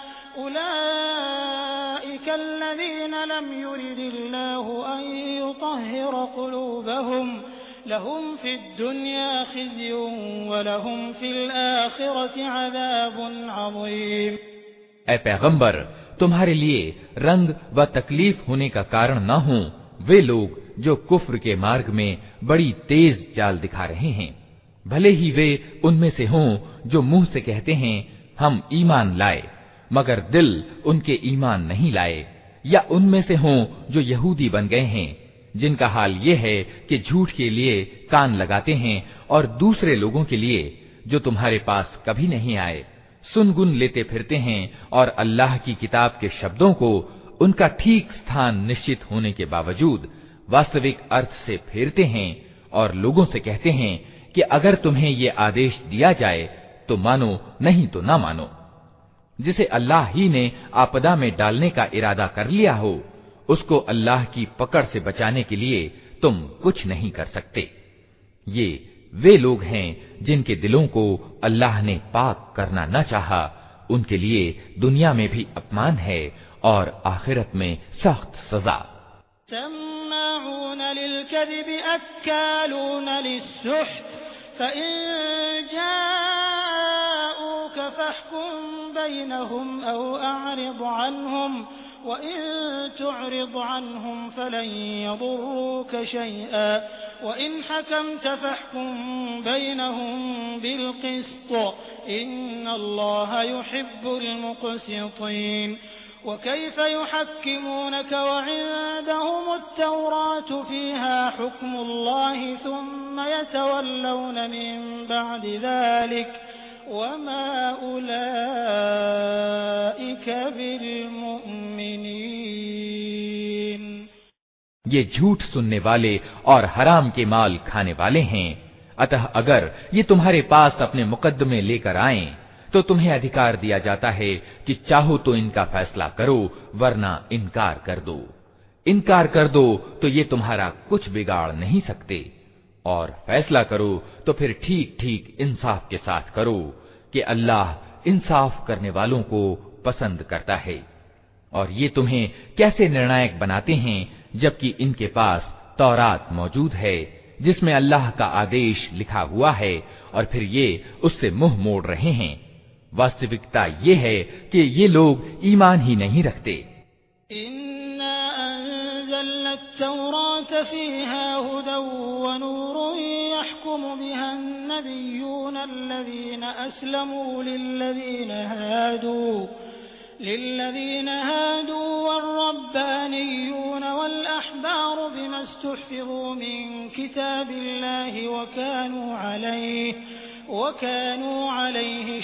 उलाइका अल्लज़ीना लम युरिदिल्लाहु अन युطهिर क़ुलूबहुम लहुम फ़िद्दुन्या ख़िज़्युन व लहुम फ़िल आख़िरति अज़ाबुन अज़ीम। ऐ पैगंबर, तुम्हारे लिए रंग व तकलीफ होने का कारण न हो वे लोग जो कुफ्र के मार्ग में बड़ी तेज चाल दिखा रहे हैं, भले ही वे उनमें से हों जो मुंह से कहते हैं हम ईमान लाए, मगर दिल उनके ईमान नहीं लाए, या उनमें से हों जो यहूदी बन गए हैं, जिनका हाल ये है कि झूठ के लिए कान लगाते हैं और दूसरे लोगों के लिए जो तुम्हारे पास कभी नहीं आए सुनगुन लेते फिरते हैं और अल्लाह की किताब के शब्दों को उनका ठीक स्थान निश्चित होने के बावजूद वास्तविक अर्थ से फेरते हैं और लोगों से कहते हैं कि अगर तुम्हें ये आदेश दिया जाए तो मानो, नहीं तो ना मानो। जिसे अल्लाह ही ने आपदा में डालने का इरादा कर लिया हो उसको अल्लाह की पकड़ से बचाने के लिए तुम कुछ नहीं कर सकते। ये वे लोग हैं जिनके दिलों को अल्लाह ने पाक करना न चाहा, उनके लिए दुनिया में भी अपमान है और आखिरत में सख्त सजा। सम्माऊन लिलकज़िब अक्कालून लिस्सुहत फ़इन जाऊक फ़हकुम बैनहुम औ अअरिद अन्हुम वइन तुअरिद अन्हुम फ़लन यदुर्रूक शै'अन वइन हकमत फ़हकुम बैनहुम बिलक़िस्त इन्नल्लाह युहिब्बुल मुक़सितीन। वकैफ़ युहक्किमूनक वइंदहुम अत-तौरात फ़ीहा हुक्मुल्लाहि थुम्मा यतवल्लौन मिन बअदि ज़ालिक वमा उलाइक बिलमुमिनीन। ये झूठ सुनने वाले और हराम के माल खाने वाले हैं। अतः अगर ये तुम्हारे पास अपने मुकद्दमे लेकर आएं तो तुम्हें अधिकार दिया जाता है कि चाहो तो इनका फैसला करो वरना इनकार कर दो। इनकार कर दो तो ये तुम्हारा कुछ बिगाड़ नहीं सकते, और फैसला करो तो फिर ठीक ठीक इंसाफ के साथ करो कि अल्लाह इंसाफ करने वालों को पसंद करता है। और ये तुम्हें कैसे निर्णायक बनाते हैं जबकि इनके पास तौरात मौजूद है जिसमें अल्लाह का आदेश लिखा हुआ है, और फिर ये उससे मुंह मोड़ रहे हैं। वास्तविकता ये है कि ये लोग ईमान ही नहीं रखते। इन्ना अंज़लना अत-तौरात फ़ीहा हुदन व नूरुन यहकुमु बिहा अन-नबिय्यून अल्लज़ीना अस्लमू लिल्लज़ीना हादू लिल्लज़ीना हादू वल-रब्बानिय्यून वल-अहबार बिमा इस्तुहफ़िज़ू मिन किताबिल्लाहि व कानू अलैहि وكانوا عليه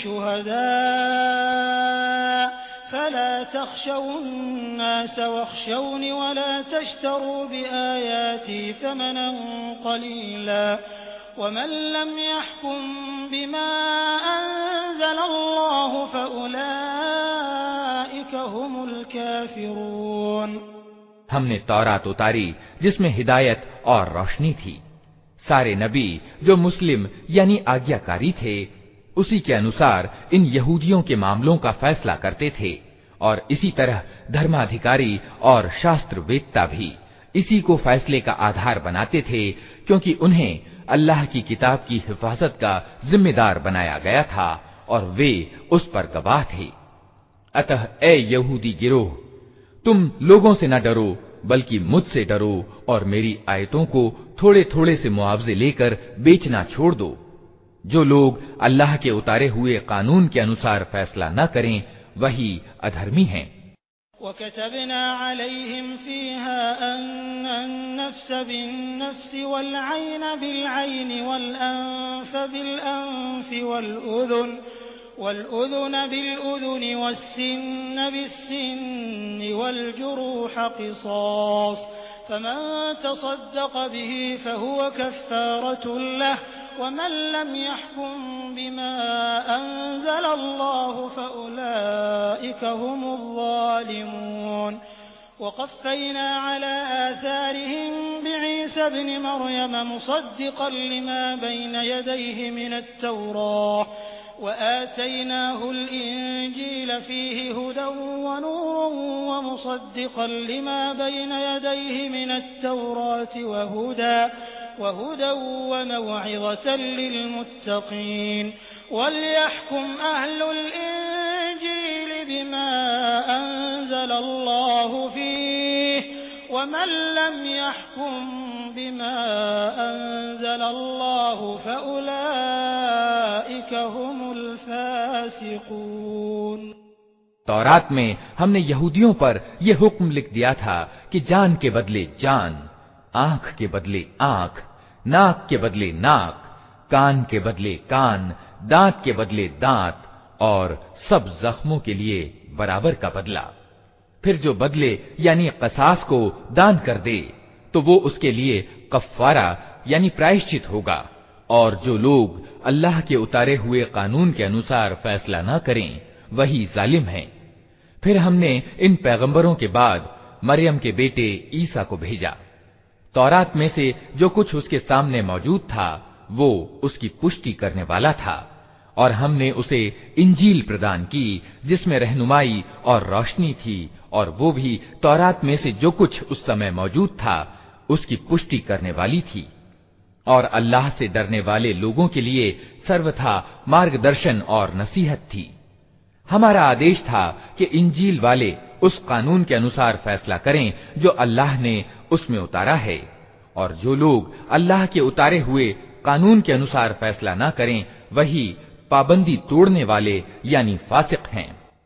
شهداء فلا تخشوا الناس واخشوني ولا تشتروا بآياتي ثمنا قليلا ومن لم يحكم بما أنزل الله فأولئك هم الكافرون। हमने तौरात उतारी जिसमें हिदायत और रोशनी थी। सारे नबी जो मुस्लिम यानी आज्ञाकारी थे उसी के अनुसार इन यहूदियों के मामलों का फैसला करते थे, और इसी तरह धर्माधिकारी और शास्त्र वेत्ता भी इसी को फैसले का आधार बनाते थे, क्योंकि उन्हें अल्लाह की किताब की हिफाजत का जिम्मेदार बनाया गया था और वे उस पर गवाह थे। अतः ए यहूदी गिरोह, तुम लोगों से न डरो बल्कि मुझसे डरो और मेरी आयतों को थोड़े थोड़े से मुआवजे लेकर बेचना छोड़ दो। जो लोग अल्लाह के उतारे हुए कानून के अनुसार फैसला न करें वही अधर्मी हैं। वकतबना अलैहिम फीहा अन्न-नफ्स बिन-नफ्स वल-ऐन बिल-ऐन वल-अन्फ बिल-अन्फ वल-उज़ुन वल-उज़ुन बिल-उज़ुन वस्सिन्न बिस्सिन्न वल-जुरूह क़िसास फमन तसद्दक़ बिही फहुव कफ़्फ़ारतुन लह वमन लम यहकुम बिमा अंज़लल्लाहु फ़उलाइक हुमुज़्ज़ालिमून। वक़फ़्फ़ैना अला आथारिहिम बिईसा इब्न मर्यम मुसद्दिक़न लिमा बैन यदैहि मिनत-तौराह وآتيناه الإنجيل فيه هدى ونور ومصدقا لما بين يديه من التوراة وهدى وهدى وموعظة للمتقين وليحكم أهل الإنجيل بما أنزل الله فيه ومن لم يحكم بما أنزل الله فأولئك هم الفاسقون। तौरात में हमने यहूदियों पर यह हुक्म लिख दिया था कि जान के बदले जान, आंख के बदले आंख, नाक के बदले नाक, कान के बदले कान, दांत के बदले दांत और सब जख्मों के लिए बराबर का बदला। फिर जो बदले यानी कसास को दान कर दे तो वो उसके लिए कफ्फारा यानी प्रायश्चित होगा, और जो लोग अल्लाह के उतारे हुए कानून के अनुसार फैसला न करें वही जालिम हैं। फिर हमने इन पैगंबरों के बाद मरियम के बेटे ईसा को भेजा। तौरात में से जो कुछ उसके सामने मौजूद था वो उसकी पुष्टि करने वाला था, और हमने उसे इंजील प्रदान की जिसमें रहनुमाई और रोशनी थी, और वो भी तौरात में से जो कुछ उस समय मौजूद था उसकी पुष्टि करने वाली थी, और अल्लाह से डरने वाले लोगों के लिए सर्वथा मार्गदर्शन और नसीहत थी। हमारा आदेश था कि इंजील वाले उस कानून के अनुसार फैसला करें जो अल्लाह ने उसमें उतारा है, और जो लोग अल्लाह के उतारे हुए कानून के अनुसार फैसला न करें वही पाबंदी तोड़ने वाले यानी फासिक हैं।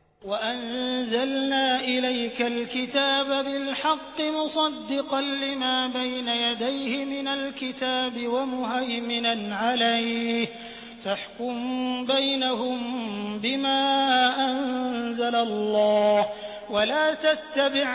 वअंज़लना इलैकल किताब बिल-हक़्क़ि मुसद्दिक़न लिमा बैन यदैहि मिनल किताबि व मुहैमिनन अलैहि फहकुम बैनहुम बिमा अंज़लल्लाह वला तत्तबि'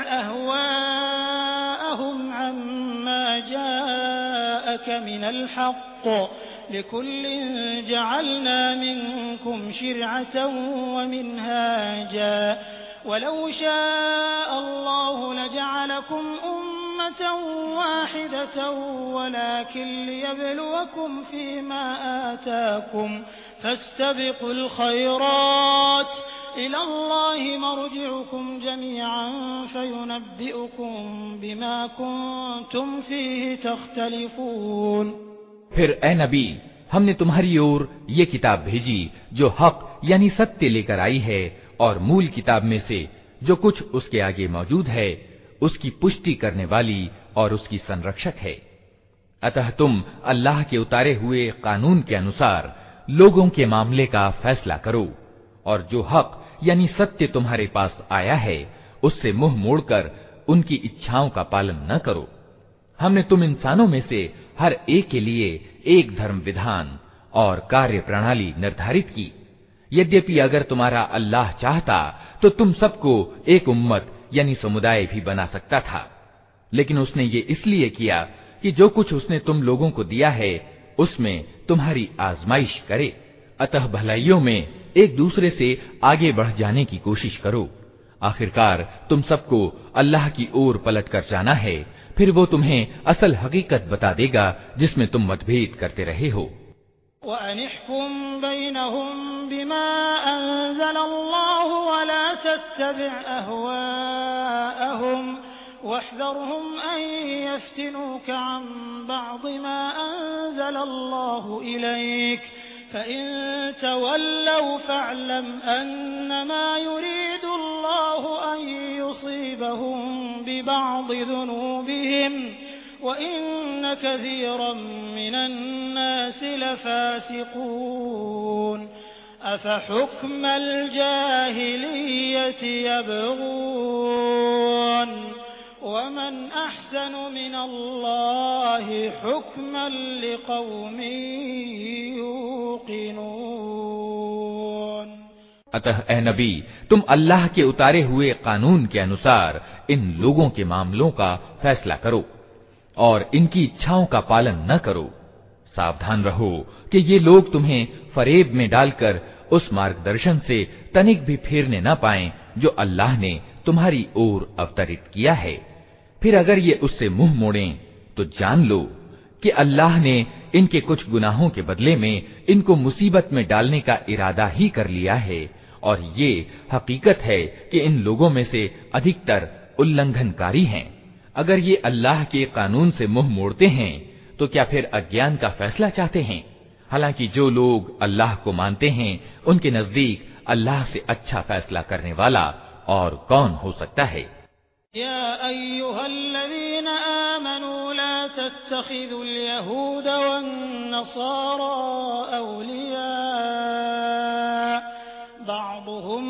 अहवाअहुम अम्मा जाअक मिनल हक़्क़ लिकुल्लिन जअलना मिनकुम शिरअतन व मिनहाजा वलौ शाअ अल्लाहु लजअलकुम उम्मतन वाहिदतन वलाकिन लियब्लुवकुम फीमा आताकुम फस्तबिकुल खैरात इलल्लाहि मर्जिउकुम जमीअन फयुनब्बिउकुम बिमा कुंतुम फीहि तख्तलिफून। फिर ए नबी, हमने तुम्हारी ओर ये किताब भेजी जो हक यानी सत्य लेकर आई है, और मूल किताब में से जो कुछ उसके आगे मौजूद है उसकी पुष्टि करने वाली और उसकी संरक्षक है। अतः तुम अल्लाह के उतारे हुए कानून के अनुसार लोगों के मामले का फैसला करो, और जो हक यानी सत्य तुम्हारे पास आया है उससे मुंह मोड़कर उनकी इच्छाओं का पालन न करो। हमने तुम इंसानों में से हर एक के लिए एक धर्म विधान और कार्य प्रणाली निर्धारित की। यद्यपि अगर तुम्हारा अल्लाह चाहता तो तुम सबको एक उम्मत यानी समुदाय भी बना सकता था, लेकिन उसने ये इसलिए किया कि जो कुछ उसने तुम लोगों को दिया है उसमें तुम्हारी आजमाइश करे। अतः भलाइयों में एक दूसरे से आगे बढ़ जाने की कोशिश करो। आखिरकार तुम सबको अल्लाह की ओर पलट कर जाना है, फिर वो तुम्हें असल हकीकत बता देगा जिसमें तुम मतभेद करते रहे हो। वअनिहकुम बैनहुम बिमा अंज़लल्लाहु वला तत्तबि' अहवाअहुम वहज़रहुम अन यफ्तिनूका अन बअज़ मा अंज़लल्लाहु इलैक फ़इन तवल्लव फ़अलम अन्नमा युरीदुल्लाहु अन युसीबहुम बिबअज़ ज़ुनूबिहिम वइन्न कसीरन मिनन्नासि लफ़ासिक़ून अफ़हुक्मल जाहिलिय्यति यबग़ून वमन अहसनु मिनल्लाहि हुक्मन लिक़ौमिन यूक़िनून। अतः ए नबी, तुम अल्लाह के उतारे हुए कानून के अनुसार इन लोगों के मामलों का फैसला करो और इनकी इच्छाओं का पालन न करो। सावधान रहो कि ये लोग तुम्हें फरेब में डालकर उस मार्गदर्शन से तनिक भी फेरने न पाएं जो अल्लाह ने तुम्हारी ओर अवतरित किया है। फिर अगर ये उससे मुंह मोड़ें तो जान लो कि अल्लाह ने इनके कुछ गुनाहों के बदले में इनको मुसीबत में डालने का इरादा ही कर लिया है, और ये हकीकत है कि इन लोगों में से अधिकतर उल्लंघनकारी हैं। अगर ये अल्लाह के कानून से मुंह मोड़ते हैं तो क्या फिर अज्ञान का फैसला चाहते हैं? हालांकि जो लोग अल्लाह को मानते हैं उनके नजदीक अल्लाह से अच्छा फैसला करने वाला और कौन हो सकता है। या अय्युहल्लज़ीना आमनू ला तत्तखिज़ुल यहूद वन्नसारा औलिया बअदुहुम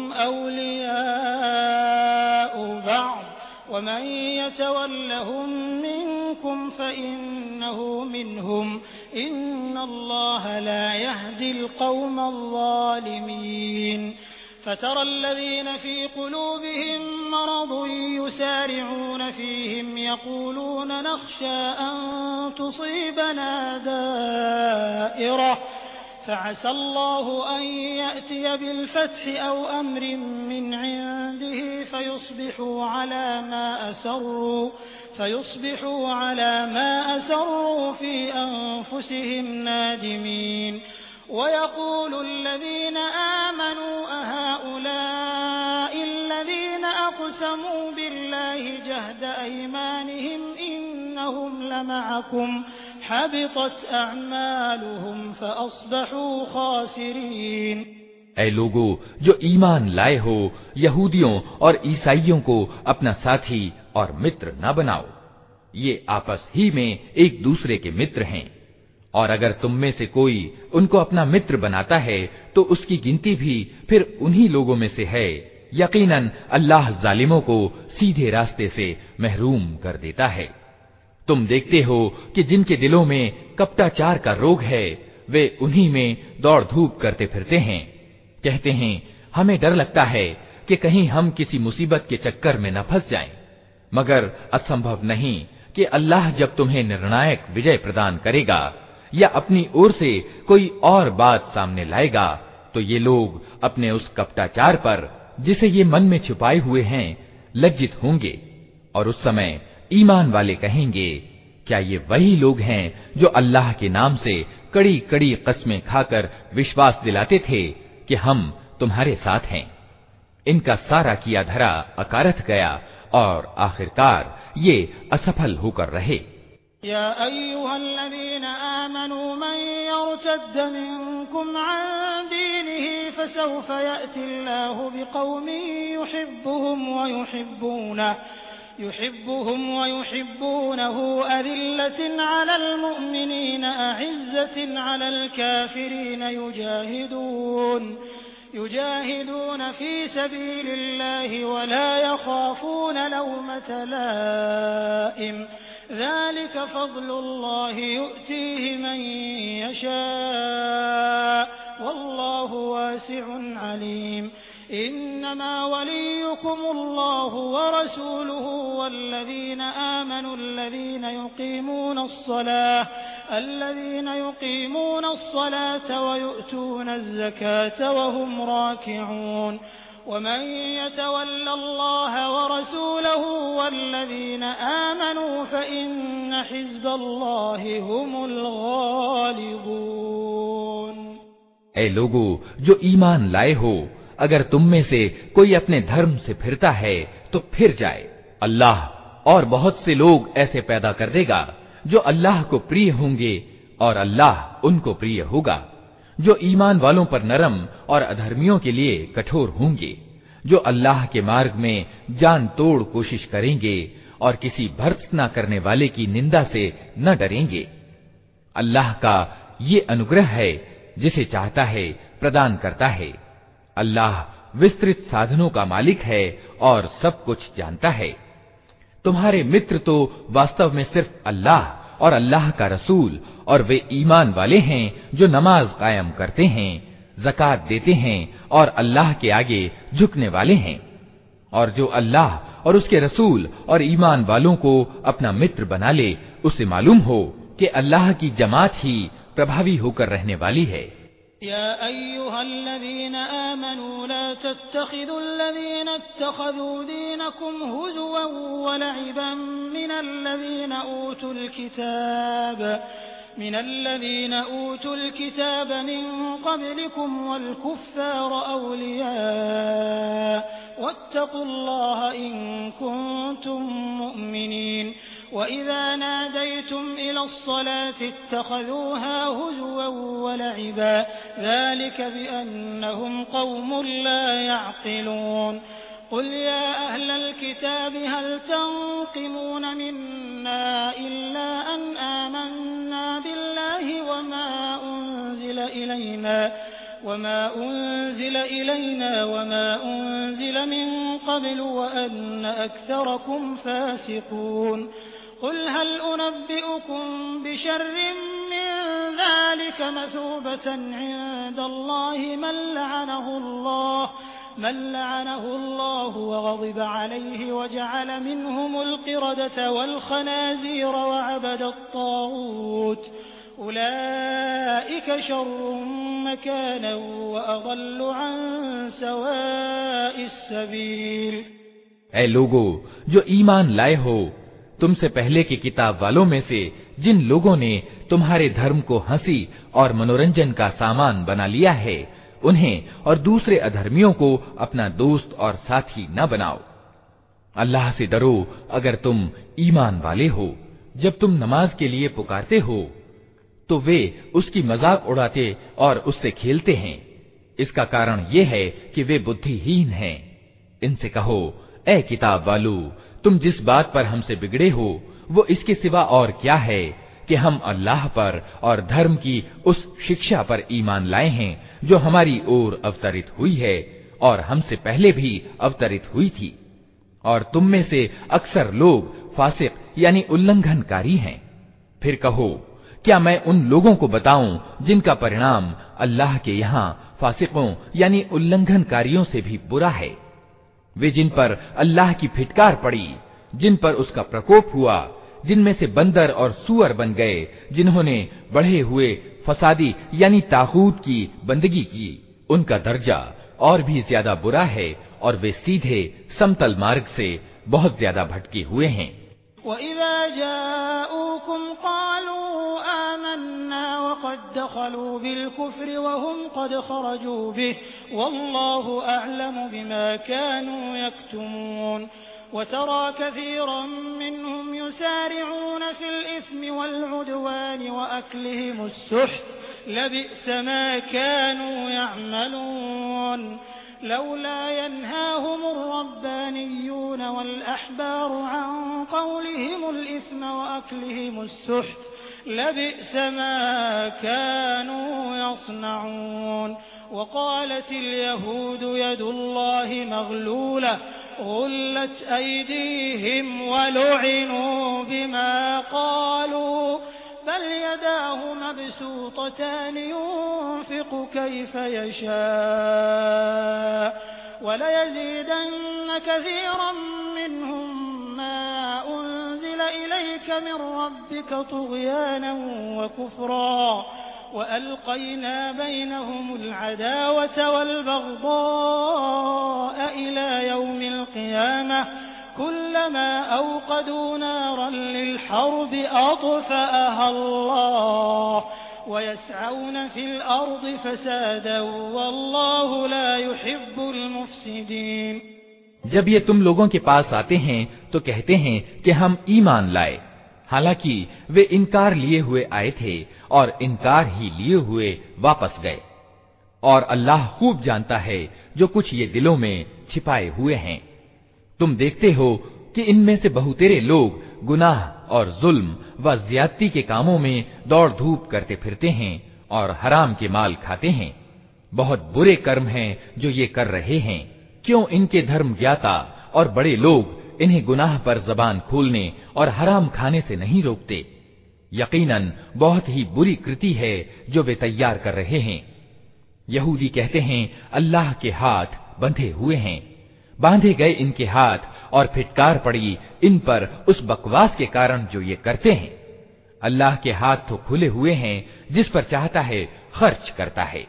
औलियाउ बअद वमन यतवल्लहुम मिनकुम फइन्नहु मिनहुम इन्नल्लाह ला यहदिल कौमल ज़ालिमीन। فترى الذين في قلوبهم مرض يسارعون فيهم يقولون نخشى أن تصيبنا دائرة فعسى الله أن يأتي بالفتح أو أمر من عنده فيصبحوا على ما أسروا فيصبحوا على ما أسروا في أنفسهم نادمين ويقول الذين آمنوا أهؤلاء الذين أقسموا بالله جهد أيمانهم إنهم لمعكم حبطت أعمالهم فأصبحوا خاسرين। ऐ लोगो जो ईमान लाए हो, यहूदियों और ईसाइयों को अपना साथी और मित्र न बनाओ। ये आपस ही में एक दूसरे के मित्र हैं, और अगर तुम में से कोई उनको अपना मित्र बनाता है तो उसकी गिनती भी फिर उन्हीं लोगों में से है। यकीनन अल्लाह जालिमों को सीधे रास्ते से महरूम कर देता है। तुम देखते हो कि जिनके दिलों में कपटाचार का रोग है वे उन्हीं में दौड़ धूप करते फिरते हैं। कहते हैं हमें डर लगता है कि कहीं हम किसी मुसीबत के चक्कर में न फंस जाएं, मगर असंभव नहीं कि अल्लाह जब तुम्हें निर्णायक विजय प्रदान करेगा या अपनी ओर से कोई और बात सामने लाएगा तो ये लोग अपने उस कपटाचार पर जिसे ये मन में छुपाए हुए हैं लज्जित होंगे, और उस समय ईमान वाले कहेंगे क्या ये वही लोग हैं जो अल्लाह के नाम से कड़ी कड़ी कस्में खाकर विश्वास दिलाते थे कि हम तुम्हारे साथ हैं? इनका सारा किया धरा अकारथ गया और आखिरकार ये असफल होकर रहे। या अय्युहल्लज़ीना आमनू मन यर्तद्द मिनकुम अन दीनिही फसौफ यअतिल्लाहु बिक़ौमिन युहिब्बुहुम व युहिब्बूनहु युहिब्बुहुम व युहिब्बूनहु अज़िल्लतिन अलल मुअमिनीन अ'iज़्ज़तिन अलल काफ़िरीन युजाहिदून युजाहिदून फी सबीलिल्लाहि व ला यख़ाफ़ून लौमत लाइम ज़ालिक फ़ज़्लुल्लाहि यु'तीहि मन यशा' वल्लाहु वासि'उन अलीम। इन्नमा वलियुकुमुल्लाहु व रसूलुहु वल्लज़ीना आमनु अल्लज़ीना युक़ीमूना अस्सलाह الذين يقيمون الصلاة ويؤتون الزكاة وهم راكعون ومن يتول الله ورسوله والذين آمنوا فإن حزب الله هم الغالبون। ऐ लोगो जो ईमान लाए हो, अगर तुम में से कोई अपने धर्म से फिरता है तो फिर जाए। अल्लाह और बहुत से लोग ऐसे पैदा कर देगा जो अल्लाह को प्रिय होंगे और अल्लाह उनको प्रिय होगा, जो ईमान वालों पर नरम और अधर्मियों के लिए कठोर होंगे, जो अल्लाह के मार्ग में जान तोड़ कोशिश करेंगे और किसी भर्त्सना करने वाले की निंदा से न डरेंगे। अल्लाह का ये अनुग्रह है, जिसे चाहता है प्रदान करता है। अल्लाह विस्तृत साधनों का मालिक है और सब कुछ जानता है। तुम्हारे मित्र तो वास्तव में सिर्फ अल्लाह और अल्लाह का रसूल और वे ईमान वाले हैं जो नमाज कायम करते हैं, ज़कात देते हैं और अल्लाह के आगे झुकने वाले हैं। और जो अल्लाह और उसके रसूल और ईमान वालों को अपना मित्र बना ले, उसे मालूम हो कि अल्लाह की जमात ही प्रभावी होकर रहने वाली है। या अय्युहल्लज़ीना आमनू ला तत्तखिदुल्लज़ीना इत्तखज़ू दीनकुम हुज़ुवन व ल'iबन मिनल्लज़ीना ऊतुल किताब मिनल्लज़ीना ऊतुल किताब मिन क़ब्लिकुम वल कुफ़्फ़ार औलिया वत्तक़ुल्लाहा इन कुन्तुम मुअमिनीन। وإذا ناديتم إلى الصلاة اتخذوها هزوا ولعبا ذلك بأنهم قوم لا يعقلون قل يا أهل الكتاب هل تنقمون منا إلا أن آمنا بالله وما أنزل إلينا وما أنزل إلينا وما أنزل من قبل وأن أكثركم فاسقون قل هل أنبئكم بشر من ذلك مثوبة عند الله من لعنه الله من لعنه الله وغضب عليه وجعل منهم القردة والخنازير وعبد الطاغوت أولئك شر مكانا وأضل عن سواء السبيل। ऐ लोगो जो ईमान लाए हो, तुमसे पहले की किताब वालों में से जिन लोगों ने तुम्हारे धर्म को हंसी और मनोरंजन का सामान बना लिया है, उन्हें और दूसरे अधर्मियों को अपना दोस्त और साथी न बनाओ। अल्लाह से डरो अगर तुम ईमान वाले हो। जब तुम नमाज के लिए पुकारते हो तो वे उसकी मजाक उड़ाते और उससे खेलते हैं। इसका कारण ये है कि वे बुद्धिहीन हैं। इनसे कहो, ऐ किताब वालो, तुम जिस बात पर हमसे बिगड़े हो वो इसके सिवा और क्या है कि हम अल्लाह पर और धर्म की उस शिक्षा पर ईमान लाए हैं जो हमारी ओर अवतरित हुई है और हमसे पहले भी अवतरित हुई थी। और तुम में से अक्सर लोग फासिक यानी उल्लंघनकारी हैं। फिर कहो, क्या मैं उन लोगों को बताऊं जिनका परिणाम अल्लाह के यहाँ फासिकों यानी उल्लंघनकारियों से भी बुरा है? वे जिन पर अल्लाह की फिटकार पड़ी, जिन पर उसका प्रकोप हुआ, जिनमें से बंदर और सूअर बन गए, जिन्होंने बढ़े हुए फसादी यानी तागूत की बंदगी की, उनका दर्जा और भी ज्यादा बुरा है और वे सीधे समतल मार्ग से बहुत ज्यादा भटके हुए हैं। वइज़ा जाऊकुम दखलू बिल-कुफ्र वहुम क़द ख़रजू बिही वल्लाहु अअलमु बिमा कानू यक्तुमून। वतरा कसीरन मिनहुम युसारिऊन फिल इस्मि वल उद्वान वअक्लिहिमुस-सुह्त लबि'स मा कानू यअमलून। लौला यनहाहुमुर रब्बानिय्यून वल अहबार अन क़ौलिहिमुल इस्म वअक्लिहिमुस-सुह्त लबि'स मा कानू यस्नऊन। वक़ालतिल यहूदु यदुल्लाहि मग़लूलह गुल्लत अयदीहिम वलु'िनू बिमा क़ालू बल यदाहु मबसूततान युन्फ़िक़ु कैफ़ यशा वलयज़ीदन्न कसीरन मिनहुम मा उन्ज़िल इलैक मिन रब्बिक तुग़याना वकुफ़्रा वअल्क़यना बैनहुमुल अदावत वल्बग़दाअ इला यौमिल क़ियामह कुल्लमा अवक़दू नारन लिल-हर्ब अत्फ़अहा अल्लाह वयस्अऊन फिल अर्ज़ फ़सादन वल्लाहु ला युहिब्बुल मुफ़्सिदीन। जब ये तुम लोगों के पास आते हैं तो कहते हैं कि हम ईमान लाए, हालांकि वे इनकार लिए हुए आए थे और इनकार ही लिए हुए वापस गए। और अल्लाह खूब जानता है जो कुछ ये दिलों में छिपाए हुए हैं। तुम देखते हो कि इनमें से बहुतेरे लोग गुनाह और जुल्म व ज्यादती के कामों में दौड़ धूप करते फिरते हैं और हराम के माल खाते हैं। बहुत बुरे कर्म हैं जो ये कर रहे हैं। क्यों इनके धर्म ज्ञाता और बड़े लोग इन्हें गुनाह पर जबान खोलने और हराम खाने से नहीं रोकते? यकीनन बहुत ही बुरी कृति है जो वे तैयार कर रहे हैं। यहूदी कहते हैं अल्लाह के हाथ बंधे हुए हैं। बांधे गए इनके हाथ और फिटकार पड़ी इन पर उस बकवास के कारण जो ये करते हैं। अल्लाह के हाथ तो खुले हुए हैं, जिस पर चाहता है खर्च करता है।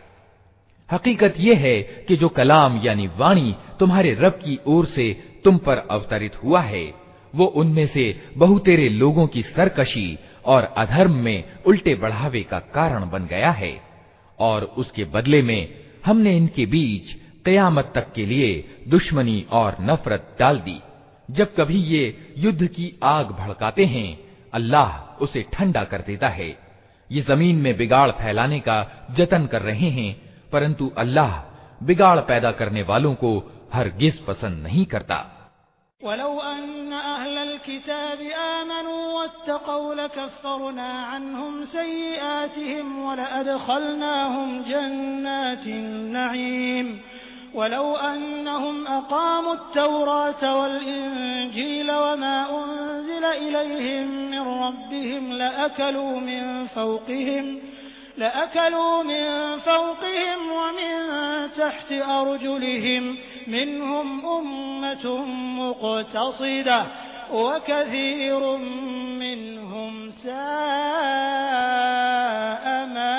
हकीकत यह है कि जो कलाम यानी वाणी तुम्हारे रब की ओर से तुम पर अवतरित हुआ है, वो उनमें से बहुतेरे लोगों की सरकशी और अधर्म में उल्टे बढ़ावे का कारण बन गया है। और उसके बदले में हमने इनके बीच क़यामत तक के लिए दुश्मनी और नफरत डाल दी। जब कभी ये युद्ध की आग भड़काते हैं, अल्लाह उसे ठंडा कर देता है। ये जमीन में बिगाड़ फैलाने का जतन कर रहे हैं, परंतु अल्लाह बिगाड़ पैदा करने वालों को हरगिज पसंद नहीं करता। वलौ अन्न अहलल किताबि आमनू वत्तक़ौ लकफ़्फ़रना अन्हुम सय्यिआतिहिम वलअदख़लनाहुम जन्नातिन नईम वलौ अन्नहुम अक़ामुत-तौरात वल-इंजील वमा उन्ज़िल इलैहिम मिन रब्बिहिम लअकलू मिन फ़ौक़िहिम लअकलू मिन फ़ौक़िहिम वमिन तहति अर्जुलिहिम मिनहुम उम्मतुन मुक़्तसिदह वकसीरुम मिनहुम साअ मा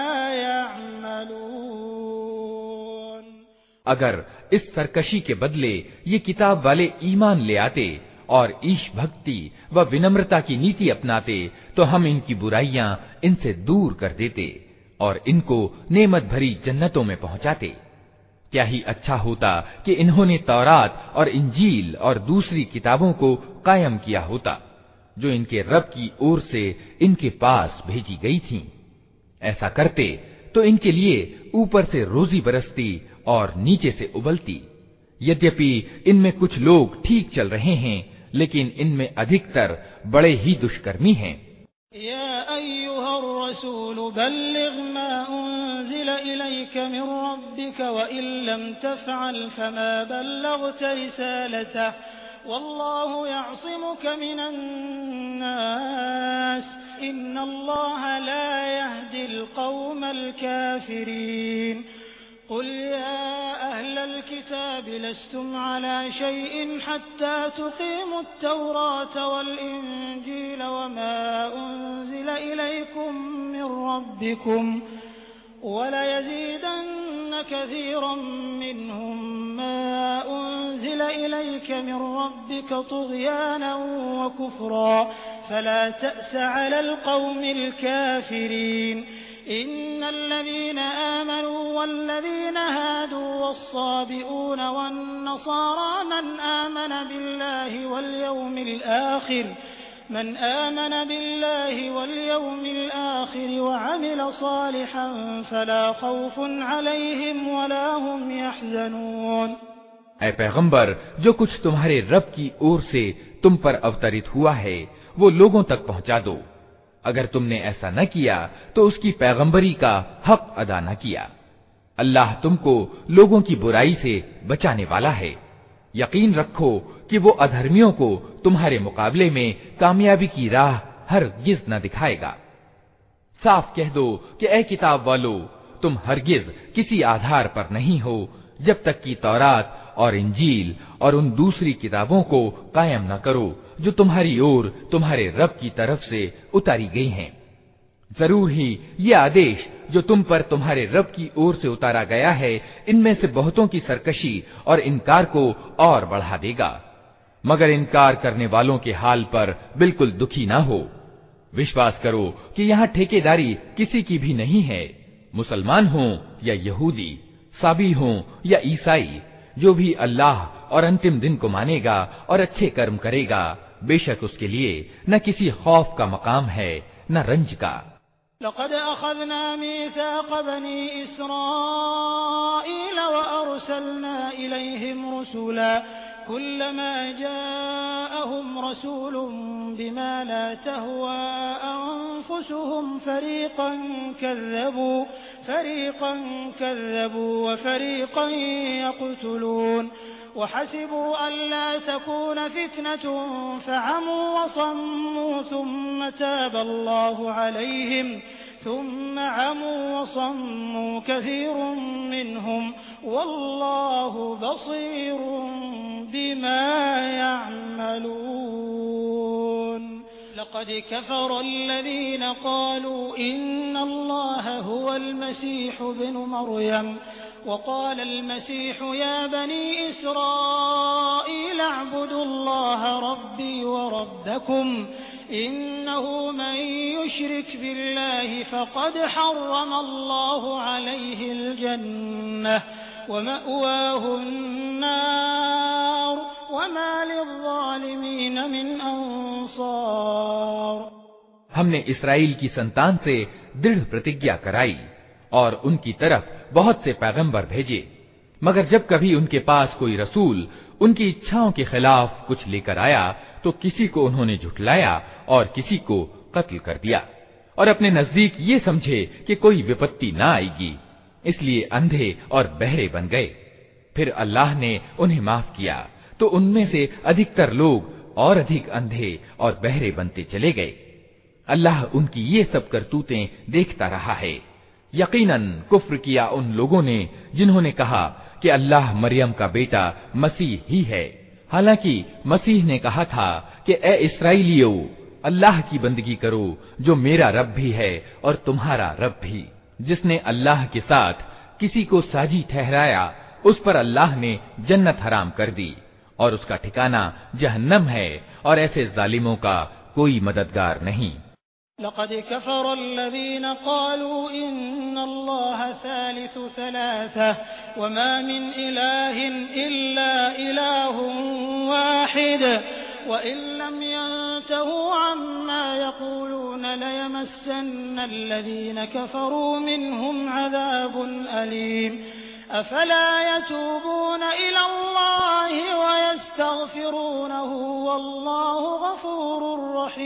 यअमलून। अगर इस सरकशी के बदले ये किताब वाले ईमान ले आते और ईश भक्ति व विनम्रता की नीति अपनाते तो हम इनकी बुराइयां इनसे दूर कर देते और इनको नेमत भरी जन्नतों में पहुंचाते। क्या ही अच्छा होता कि इन्होंने तौरात और इंजील और दूसरी किताबों को कायम किया होता जो इनके रब की ओर से इनके पास भेजी गई थीं। ऐसा करते तो इनके लिए ऊपर से रोजी बरसती और नीचे से उबलती। यद्यपि इनमें कुछ लोग ठीक चल रहे हैं, लेकिन इनमें अधिकतर बड़े ही दुष्कर्मी हैं। या अय्युहर रसूल बल्लिग़ मा उन्ज़िल इलैक मिन रब्बिक व इन लम तफ़अल फमा बल्लग़त रिसालतह वल्लाहु यअसिमुक मिनन नास इन्नल्लाह ला यहदिल क़ौमल काफ़िरीन। क़ुल या अहलल किताब लस्तुम अला शैइन हत्ता तुक़ीमुत तौरात वल इंजील वमा उन्ज़िल इलैकुम मिन रब्बिकुम वलयज़ीदन्न कसीरन मिनहुम मा उन्ज़िल इलैक मिन रब्बिक तुग़याना वकुफ़्रा फला तअस अलल क़ौमिल काफ़िरीन। इन्नल्लज़ीन आमनू वल्लज़ीन हादू वस्साबिऊन वन्नसारा मन आमन बिल्लाहि वल यौमिल आखिर मन आमन बिल्लाहि वल यौमिल आखिर वअमिल सालिहन फला खौफुन अलैहिम वला हुम यहज़नून। ऐ पैगंबर, जो कुछ तुम्हारे रब की ओर से तुम पर अवतरित हुआ है वो लोगों तक पहुंचा दो। अगर तुमने ऐसा न किया तो उसकी पैगंबरी का हक अदा न किया। अल्लाह तुमको लोगों की बुराई से बचाने वाला है। यकीन रखो कि वो अधर्मियों को तुम्हारे मुकाबले में कामयाबी की राह हरगिज न दिखाएगा। साफ कह दो कि ऐ किताब वालों, तुम हरगिज किसी आधार पर नहीं हो जब तक कि तौरात और इंजील और उन दूसरी किताबों को कायम न करो जो तुम्हारी ओर तुम्हारे रब की तरफ से उतारी गई हैं। जरूर ही ये आदेश जो तुम पर तुम्हारे रब की ओर से उतारा गया है इनमें से बहुतों की सरकशी और इनकार को और बढ़ा देगा, मगर इनकार करने वालों के हाल पर बिल्कुल दुखी ना हो। विश्वास करो कि यहाँ ठेकेदारी किसी की भी नहीं है। मुसलमान हों या यहूदी, साबी हों या ईसाई, जो भी अल्लाह और अंतिम दिन को मानेगा और अच्छे कर्म करेगा, बेशक उसके लिए न किसी खौफ का मकाम है न रंज का। लक़द अख़ज़ना मीसाक़ बनी इस्राईल व अरसलना इलैहिम रसूला कुल्लमा जाअहुम रसूलुम बिमा ला तहवा अन्फुसुहुम फरीक़न कज़्ज़बू फरीक़न कज़्ज़बू व फरीक़न यक़्तुलून वहसिबू अल्ला तकून फित्नतुन फअमू वसम्मू थुम्म ताब अल्लाहु अलैहिम थुम्म अमू वसम्मू कसीरुम मिनहुम वल्लाहु बसीरुम बिमा यअमलून। लक़द कफ़र अल्लज़ीन क़ालू इन्नल्लाह हुवल मसीह इब्नु मरियम वक़ाल अल-मसीह या बनी इस्राईल अअ्बुदुल्लाह रब्बी व रब्बकुम इन्नहु मन युश्रिक बिल्लाहि फ़क़द हर्रम अल्लाहु अलैहिल जन्नह व मअवाहु अन्नार व मा लिज़्ज़ालिमीन मिन अंसार। हमने इस्राएल की संतान से दृढ़ प्रतिज्ञा कराई और उनकी तरफ बहुत से पैगंबर भेजे, मगर जब कभी उनके पास कोई रसूल उनकी इच्छाओं के खिलाफ कुछ लेकर आया तो किसी को उन्होंने झुठलाया और किसी को कत्ल कर दिया और अपने नजदीक ये समझे कि कोई विपत्ति न आएगी, इसलिए अंधे और बहरे बन गए। फिर अल्लाह ने उन्हें माफ किया तो उनमें से अधिकतर लोग और अधिक अंधे और बहरे बनते चले गए। अल्लाह उनकी ये सब करतूतें देखता रहा है। यकीनन कुफ्र किया उन लोगों ने जिन्होंने कहा कि अल्लाह मरियम का बेटा मसीह ही है, हालांकि मसीह ने कहा था कि ए इस्राएलियों, अल्लाह की बंदगी करो जो मेरा रब भी है और तुम्हारा रब भी। जिसने अल्लाह के साथ किसी को साजी ठहराया उस पर अल्लाह ने जन्नत हराम कर दी और उसका ठिकाना जहन्नम है और ऐसे जालिमों का कोई मददगार नहीं। लक़द कफ़र अल्लज़ीन क़ालू इन्नल्लाह सालिसु सलासा व मा मिन इलाहिन इल्ला इलाहुन वाहिद व इन लम यंतहू अम्मा यक़ूलून लयमस्सन्न अल्लज़ीन कफ़रू मिनहुम अज़ाबुन अलीम। अफला यतूबून इलल्लाहि व यस्तग़फिरूनहु वल्लाहु गफूरुर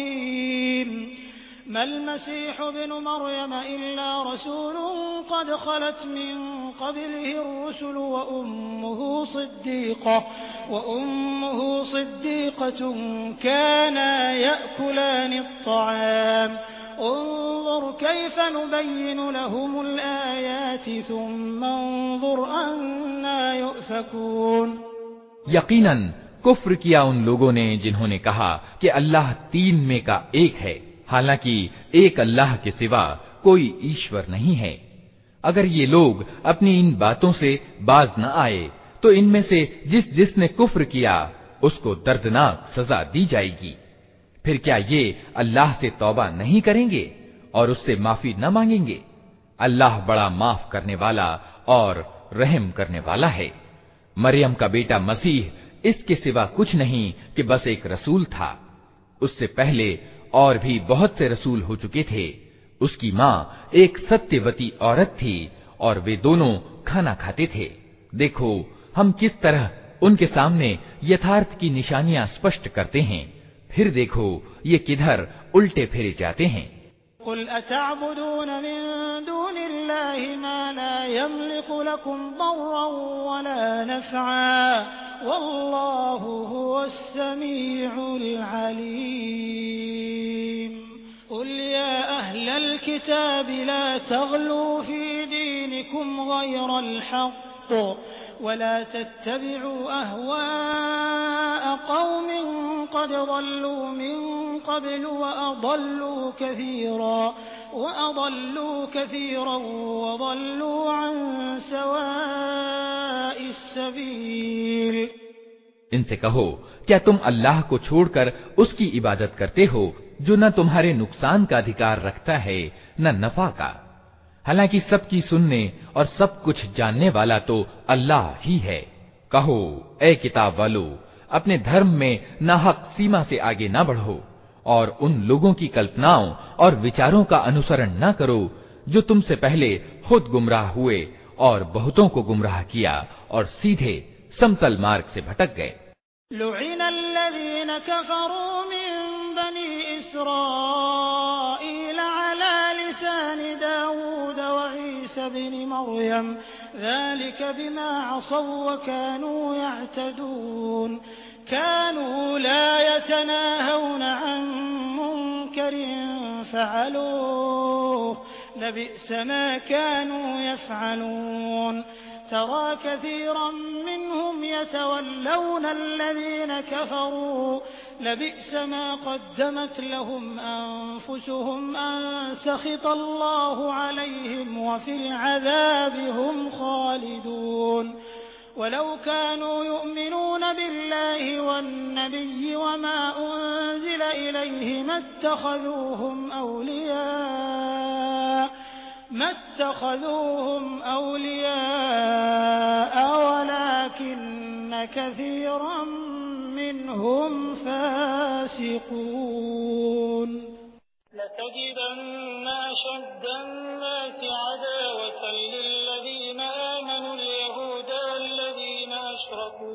रहीम। मल मसीह इब्नु मरियम इल्ला रसूलुन क़द ख़लत मिन क़ब्लिहि अर्रुसुल व उम्मुहु सिद्दीक़ह व उम्मुहु सिद्दीक़तुन काना यअकुलानि अत्तआम उन्ज़ुर कैफ़ नुबय्यिनु लहुमुल आयाति सुम्मा उन्ज़ुर अन्ना युफ़कून। यकीनन कुफ्र किया उन लोगों ने जिन्होंने कहा कि अल्लाह तीन में का एक है, हालांकि एक अल्लाह के सिवा कोई ईश्वर नहीं है। अगर ये लोग अपनी इन बातों से बाज न आए तो इनमें से जिस जिसने कुफ्र किया उसको दर्दनाक सजा दी जाएगी। फिर क्या ये अल्लाह से तौबा नहीं करेंगे और उससे माफी न मांगेंगे? अल्लाह बड़ा माफ करने वाला और रहम करने वाला है। मरियम का बेटा मसीह इसके सिवा कुछ नहीं कि बस एक रसूल था। उससे पहले और भी बहुत से रसूल हो चुके थे। उसकी माँ एक सत्यवती औरत थी और वे दोनों खाना खाते थे। देखो हम किस तरह उनके सामने यथार्थ की निशानियां स्पष्ट करते हैं, फिर देखो ये किधर उल्टे फेरे जाते हैं। कुल अतअबुदून मिन दूनिल्लाहि मा ला यमलिकु लकुम दर्रन वला नफ़अन वल्लाहु हुवस्समीउल अलीम। कुल या अहलल किताबि ला तग़लू फी दीनिकुम गयरल हक़्क़ वला तत्तबिउ अहवाअ क़ौमिन क़द ज़ल्लू मिन क़ब्लु वअज़ल्लू कसीरा वअज़ल्लू कसीरा वज़ल्लू अन सवाइस सबील। इनसे कहो, क्या तुम अल्लाह को छोड़कर उसकी इबादत करते हो जो न तुम्हारे नुकसान का अधिकार रखता है न नफा का? हालांकि सबकी सुनने और सब कुछ जानने वाला तो अल्लाह ही है। कहो, ए किताब वालो, अपने धर्म में नाहक सीमा से आगे न बढ़ो और उन लोगों की कल्पनाओं और विचारों का अनुसरण न करो जो तुमसे पहले खुद गुमराह हुए और बहुतों को गुमराह किया और सीधे समतल मार्ग से भटक गए। लुइनल्लज़ीन कफ़रू मिन बनी इस्राईल अला लिसानि दाऊद व ईसा इब्न मरियम ज़ालिक बिमा असौ व कानू यअतदून कानू ला यतनाहौन अन मुनकरिन फ़अलूह लबिअस मा कानू यफ़अलून। तरा कसीरन मिनहुम यतवल्लौन अल्लज़ीन कफ़रू लबिअस मा क़द्दमत लहुम अनफुसुहुम अन सख़ित अल्लाहु अलैहिम व फ़िल अज़ाबि हुम ख़ालिदून। वलौ कानू युअमिनून बिल्लाहि वन्नबिय्यि वमा उन्ज़िल इलैहि मत्तख़ज़ूहुम औलिया मत्तख़ज़ूहुम औलियाअ वलाकिन्न कसीरन मिनहुम फ़ासिक़ून। लतजिदन्न अशद्दन्नासि अदावतन लिल्लज़ीन आमनू अल-यहूद वल्लज़ीन अशरकू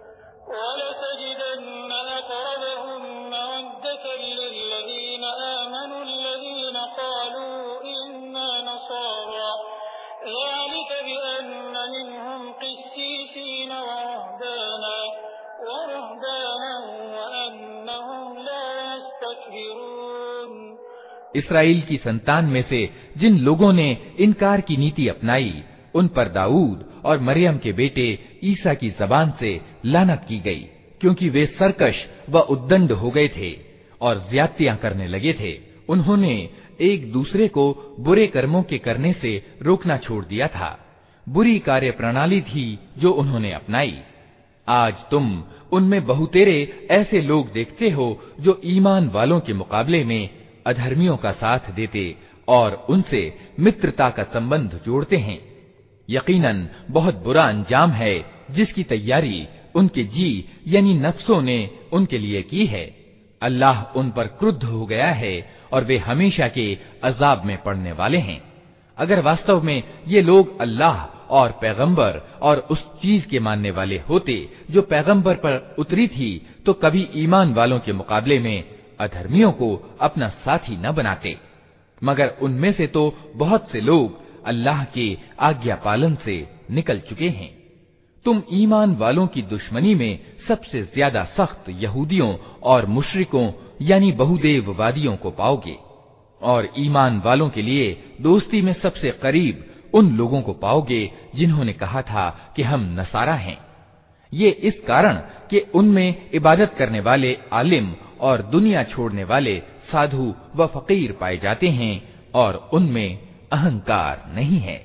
वलतजिदन्न अक़रबहुम मवद्दतन लिल्लज़ीन आमनू अल्लज़ीन क़ालू इन्ना नसारा ज़ालिक बिअन्न मिनहुम क़िस्सीसीन वरुहबाना वरुहबाना वअन्नहुम ला यस्तकबिरून। इसराइल की संतान में से जिन लोगों ने इनकार की नीति अपनाई, उन पर दाऊद और मरियम के बेटे ईसा की जबान से लानत की गई, क्योंकि वे सरकश व उद्दंड हो गए थे और ज्यादतियां करने लगे थे। उन्होंने एक दूसरे को बुरे कर्मों के करने से रोकना छोड़ दिया था। बुरी कार्य प्रणाली थी जो उन्होंने अपनाई। आज तुम उनमें बहुतेरे ऐसे लोग देखते हो जो ईमान वालों के मुकाबले में अधर्मियों का साथ देते और उनसे मित्रता का संबंध जोड़ते हैं। यकीनन बहुत बुरा अंजाम है जिसकी तैयारी उनके जी यानी नफ्सों ने उनके लिए की है। अल्लाह उन पर क्रुद्ध हो गया है और वे हमेशा के अजाब में पड़ने वाले हैं। अगर वास्तव में ये लोग अल्लाह और पैगंबर और उस चीज के मानने वाले होते जो पैगंबर पर उतरी थी, तो कभी ईमान वालों के मुकाबले में अधर्मियों को अपना साथी न बनाते। मगर उनमें से तो बहुत से लोग अल्लाह के आज्ञा पालन से निकल चुके हैं। तुम ईमान वालों की दुश्मनी में सबसे ज्यादा सख्त यहूदियों और मुशरिकों यानी बहुदेववादियों को पाओगे, और ईमान वालों के लिए दोस्ती में सबसे करीब उन लोगों को पाओगे जिन्होंने कहा था कि हम नसारा हैं। ये इस कारण कि उनमें इबादत करने वाले आलिम और दुनिया छोड़ने वाले साधु व फकीर पाए जाते हैं और उनमें अहंकार नहीं है।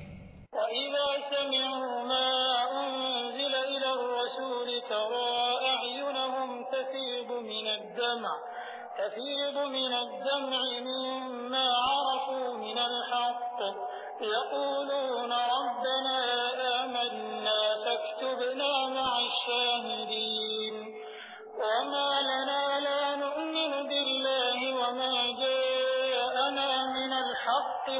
यक़ूलून रब्बना आमन्ना फक्तुबना मअश-शाहिदीन वमा लना ला नु'मिनु बिल्लाहि वमा जाअना मिनल हक़्क़ि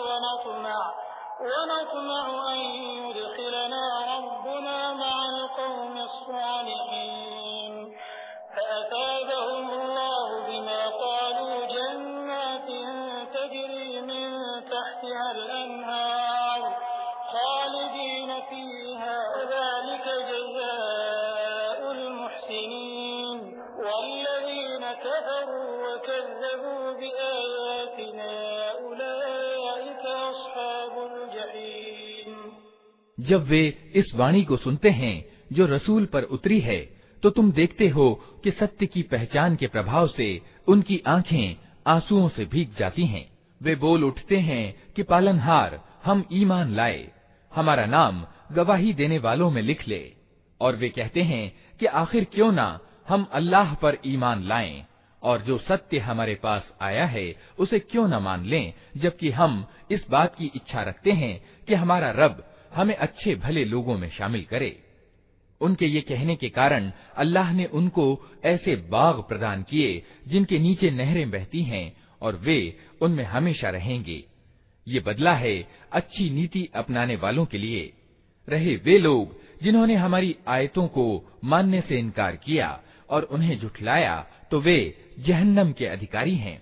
वनतमअ अन युदखिलना रब्बुना मअल क़ौमिस-सालिहीन फ़असाबहुमुल्लाहु बिमा क़ालू जन्नातिन तजरी मिन तहतिहल अन्हार ख़ालिदीन फ़ीहा ज़ालिक जज़ाउल मुहसिनीन वल्लज़ीन कफ़रू वकज़्ज़बू बिआयातिना उलाइक अस्हाबुल जहीम। जब वे इस वाणी को सुनते हैं जो रसूल पर उतरी है, तो तुम देखते हो कि सत्य की पहचान के प्रभाव से उनकी आंखें आंसुओं से भीग जाती हैं। वे बोल उठते हैं कि पालनहार, हम ईमान लाए, हमारा नाम गवाही देने वालों में लिख ले। और वे कहते हैं कि आखिर क्यों ना हम अल्लाह पर ईमान लाएं और जो सत्य हमारे पास आया है उसे क्यों न मान लें, जबकि हम इस बात की इच्छा रखते हैं कि हमारा रब हमें अच्छे भले लोगों में शामिल करे। उनके ये कहने के कारण अल्लाह ने उनको ऐसे बाग प्रदान किए जिनके नीचे नहरें बहती हैं और वे उनमें हमेशा रहेंगे। ये बदला है अच्छी नीति अपनाने वालों के लिए। रहे वे लोग जिन्होंने हमारी आयतों को मानने से इनकार किया और उन्हें झुठलाया, तो वे जहन्नम के अधिकारी हैं।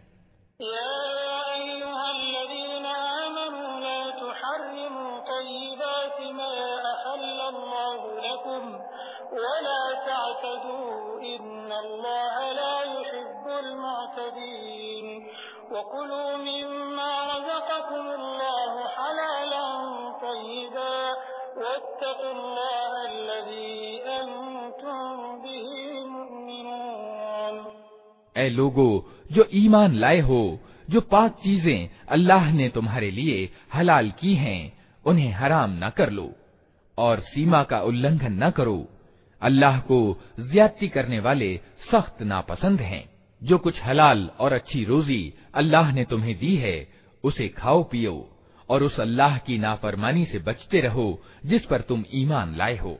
वकुलू मिम्मा रज़क़कुमुल्लाहु हलालन तय्यिबा वत्तक़ुल्लाह अल्लज़ी अंतुम बिही मुमिनून। ऐ लोगो जो ईमान लाए हो, जो पाक चीजें अल्लाह ने तुम्हारे लिए हलाल की हैं उन्हें हराम न कर लो और सीमा का उल्लंघन न करो। अल्लाह को ज्यादती करने वाले सख्त नापसंद हैं। जो कुछ हलाल और अच्छी रोजी अल्लाह ने तुम्हें दी है उसे खाओ पियो और उस अल्लाह की नाफरमानी से बचते रहो जिस पर तुम ईमान लाए हो।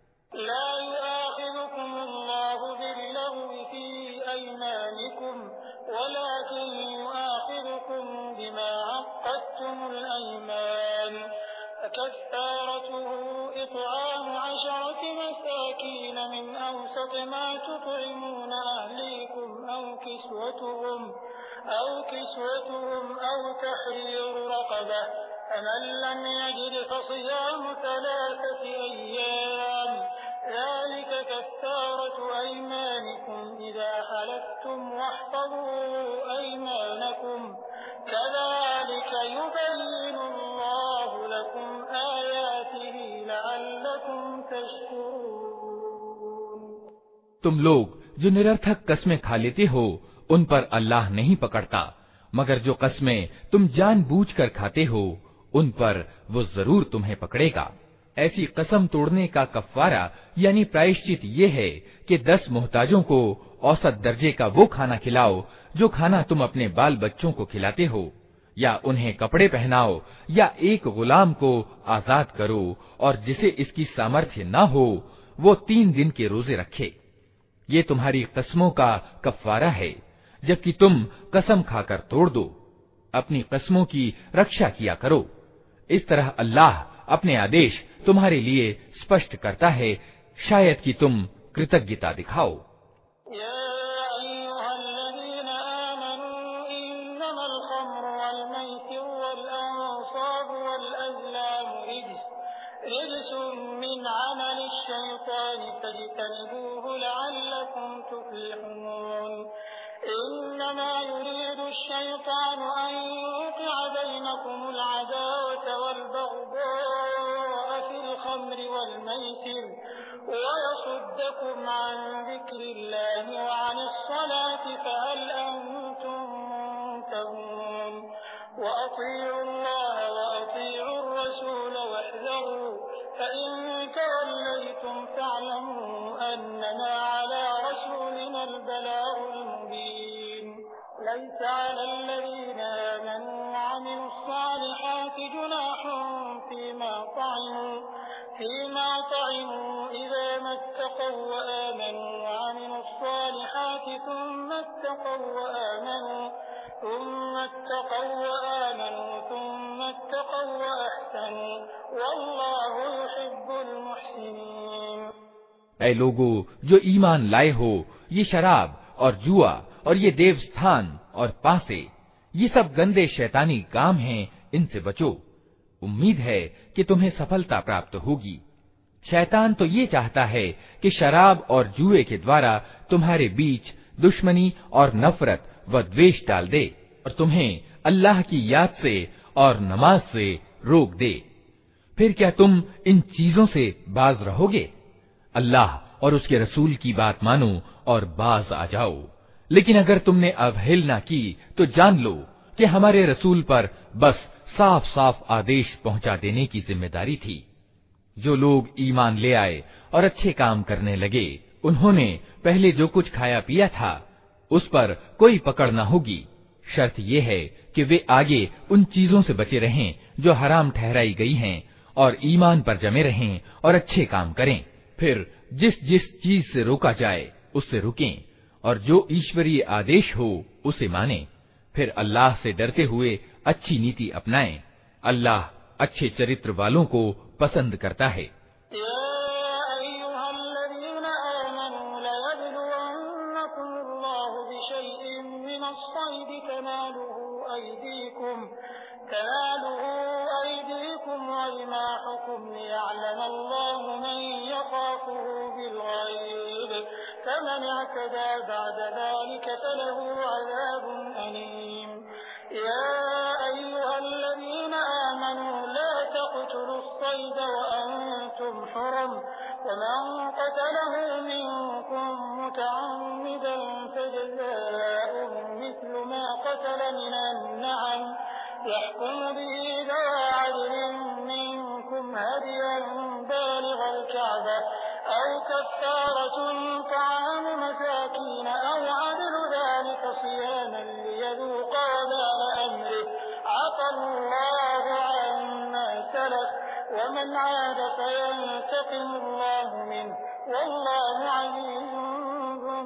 أو كسوتهم أو تحرير رقبة فمن لم يجد فصيام ثلاثة أيام ذلك كفارة أيمانكم إذا حلفتم واحفظوا أيمانكم كذلك يبين الله لكم آياته لعلكم تشكرون। तुम लोग जो निरर्थक कस्में खा लेते हो उन पर अल्लाह नहीं पकड़ता, मगर जो कस्में तुम जानबूझकर खाते हो उन पर वो जरूर तुम्हें पकड़ेगा। ऐसी कसम तोड़ने का कफ्वारा यानी प्रायश्चित ये है कि दस मोहताजों को औसत दर्जे का वो खाना खिलाओ जो खाना तुम अपने बाल बच्चों को खिलाते हो, या उन्हें कपड़े पहनाओ, या एक गुलाम को आजाद करो, और जिसे इसकी सामर्थ्य न हो वो तीन दिन के रोजे रखे। ये तुम्हारी कस्मों का कफ्वारा है, जबकि तुम कसम खाकर तोड़ दो। अपनी कस्मों की रक्षा किया करो। इस तरह अल्लाह अपने आदेश तुम्हारे लिए स्पष्ट करता है, शायद कि तुम कृतज्ञता दिखाओ। इन्नमा युरीदु अश-शैतानु अन युक़िअ बैनकुमुल अदावत वल बग़्दाअ फ़िल ख़म्रि वल मैसिर व यसुद्दकुम अन ज़िक्रिल्लाहि व अनिस सलाति फ़हल अंतुम मुंतहून। व अतीअु अल्लाह व अतीअु अर्रसूल वहज़रू फ़इन तवल्लय्तुम फ़अलमू अन्नमा अला रसूलिना अल-बलागुल मुबीन। लैस अला अल्लज़ीना आमनू व अमिलुस सालिहात الصلاة جناح فيما طعموا فيما طعموا إذا ما اتقوا وآمنوا وعملوا الصالحات ثم اتقوا وآمنوا ثم اتقوا وآمنوا ثم اتقوا وأحسنوا والله يحب المحسنين। ऐ लोगो जो ईमान लाए हो, ये शराब और जुआ और ये देवस्थान और पासे, ये सब गंदे शैतानी काम हैं, इनसे बचो। उम्मीद है कि तुम्हें सफलता प्राप्त होगी। शैतान तो ये चाहता है कि शराब और जुए के द्वारा तुम्हारे बीच दुश्मनी और नफरत व द्वेष डाल दे और तुम्हें अल्लाह की याद से और नमाज से रोक दे। फिर क्या तुम इन चीजों से बाज रहोगे? अल्लाह और उसके रसूल की बात मानो और बाज आ जाओ। लेकिन अगर तुमने अवहेलना की तो जान लो कि हमारे रसूल पर बस साफ साफ आदेश पहुंचा देने की जिम्मेदारी थी। जो लोग ईमान ले आए और अच्छे काम करने लगे, उन्होंने पहले जो कुछ खाया पिया था उस पर कोई पकड़ न होगी। शर्त यह है कि वे आगे उन चीजों से बचे रहें जो हराम ठहराई गई हैं और ईमान पर जमे रहें और अच्छे काम करें। फिर जिस जिस चीज से रोका जाए उससे रुकें और जो ईश्वरीय आदेश हो उसे मानें। फिर अल्लाह से डरते हुए अच्छी नीति अपनाएं। अल्लाह अच्छे चरित्र वालों को पसंद करता है। ومن قتله منكم متعمدا فجزاء مثل ما قتل من النعم يحكم به ذوى عدل منكم هديا بالغ الكعبة أو كفارة طعام مساكين أو عدل ذلك صياما ليذوق وبال أمره عفى الله عما سلف ومن عاد فينتقم الله منه والله عزيز ذو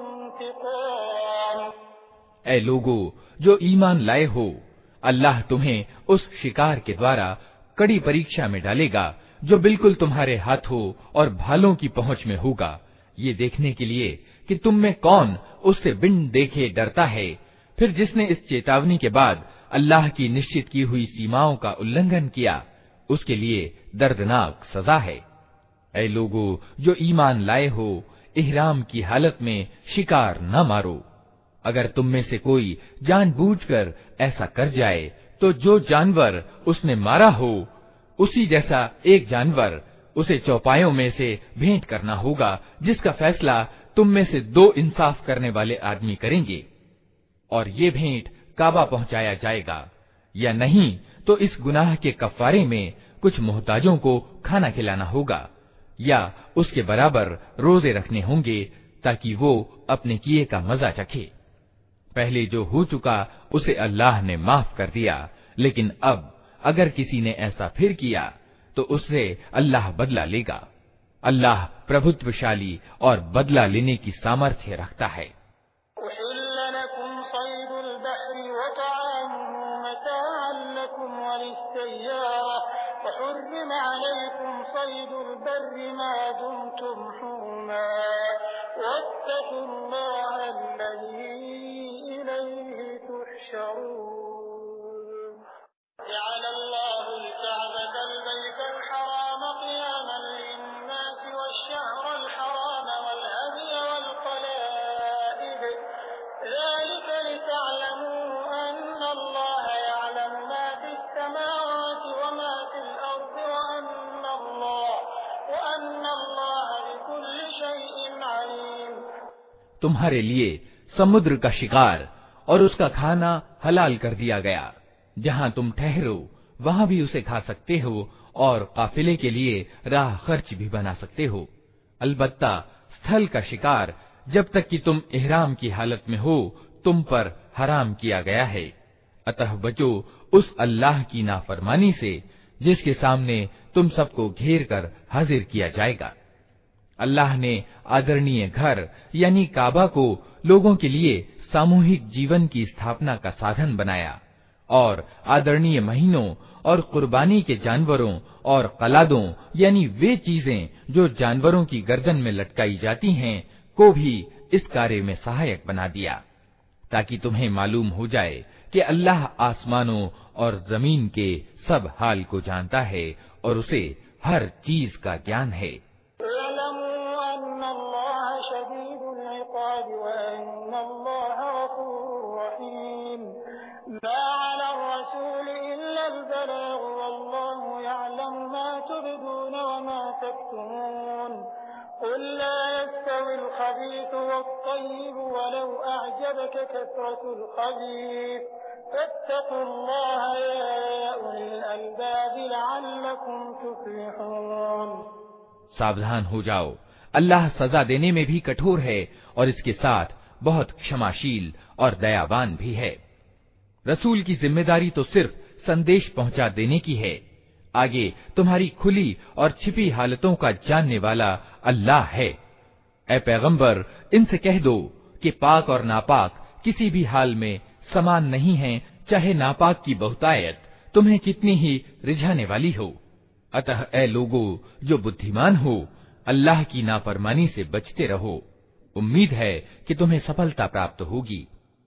انتقام। ऐ लोगो जो ईमान लाए हो, अल्लाह तुम्हें उस शिकार के द्वारा कड़ी परीक्षा में डालेगा जो बिल्कुल तुम्हारे हाथों और भालों की पहुंच में होगा, ये देखने के लिए कि तुम में कौन उससे बिन देखे डरता है। फिर जिसने इस चेतावनी के बाद अल्लाह की निश्चित की हुई सीमाओं का उल्लंघन किया, उसके लिए दर्दनाक सजा है। ऐ लोगो जो ईमान लाए हो, इहराम की हालत में शिकार न मारो। अगर तुम में से कोई जानबूझकर ऐसा कर जाए तो जो जानवर उसने मारा हो उसी जैसा एक जानवर उसे चौपायों में से भेंट करना होगा, जिसका फैसला तुम में से दो इंसाफ करने वाले आदमी करेंगे। और ये भेंट काबा पहुंचाया जाएगा, या नहीं तो इस गुनाह के कफ्फारे में कुछ मोहताजों को खाना खिलाना होगा, या उसके बराबर रोजे रखने होंगे ताकि वो अपने किए का मजा चखे। पहले जो हो चुका उसे अल्लाह ने माफ कर दिया, लेकिन अब अगर किसी ने ऐसा फिर किया तो उससे अल्लाह बदला लेगा। अल्लाह प्रभुत्वशाली और बदला लेने की सामर्थ्य रखता है। तुम्हारे लिए समुद्र का शिकार और उसका खाना हलाल कर दिया गया। जहाँ तुम ठहरो वहाँ भी उसे खा सकते हो और काफिले के लिए राह खर्च भी बना सकते हो। अलबत्ता स्थल का शिकार जब तक कि तुम इहराम की हालत में हो तुम पर हराम किया गया है। अतः बचो उस अल्लाह की नाफरमानी से जिसके सामने तुम सबको घेर कर हाजिर किया जाएगा। अल्लाह ने आदरणीय घर यानी काबा को लोगों के लिए सामूहिक जीवन की स्थापना का साधन बनाया और आदरणीय महीनों और कुर्बानी के जानवरों और कलादों यानी वे चीजें जो जानवरों की गर्दन में लटकाई जाती हैं को भी इस कार्य में सहायक बना दिया, ताकि तुम्हें मालूम हो जाए कि अल्लाह आसमानों और जमीन के सब हाल को जानता है और उसे हर चीज का ज्ञान है। सावधान हो जाओ, अल्लाह सजा देने में भी कठोर है और इसके साथ बहुत क्षमाशील और दयावान भी है। रसूल की जिम्मेदारी तो सिर्फ संदेश पहुंचा देने की है, आगे तुम्हारी खुली और छिपी हालतों का जानने वाला अल्लाह है। ऐ पैगंबर, इनसे कह दो कि पाक और नापाक किसी भी हाल में समान नहीं हैं, चाहे नापाक की बहुतायत तुम्हें कितनी ही रिझाने वाली हो। अतः ऐ लोगों जो बुद्धिमान हो, अल्लाह की नाफरमानी से बचते रहो। उम्मीद है कि तुम्हें सफलता प्राप्त होगी।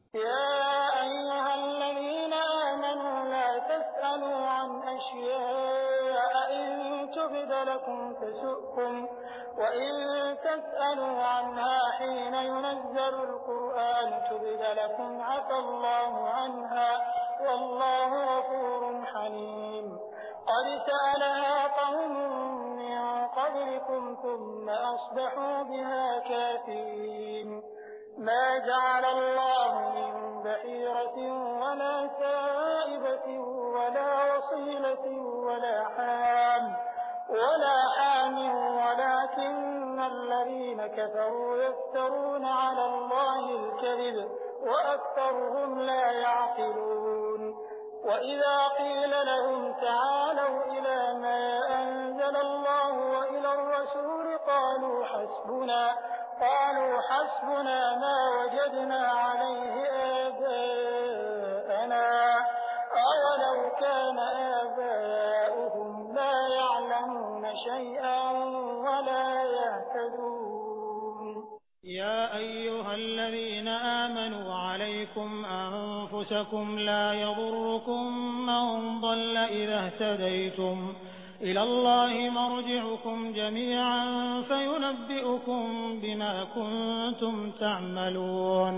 ला यदुर्रुकुम मन ضل इज़ा इह्तदयतुम इलल्लाहि मर्जिउकुम जमीअन फयुनब्बिउकुम बिमा कुंतुम तअमलून।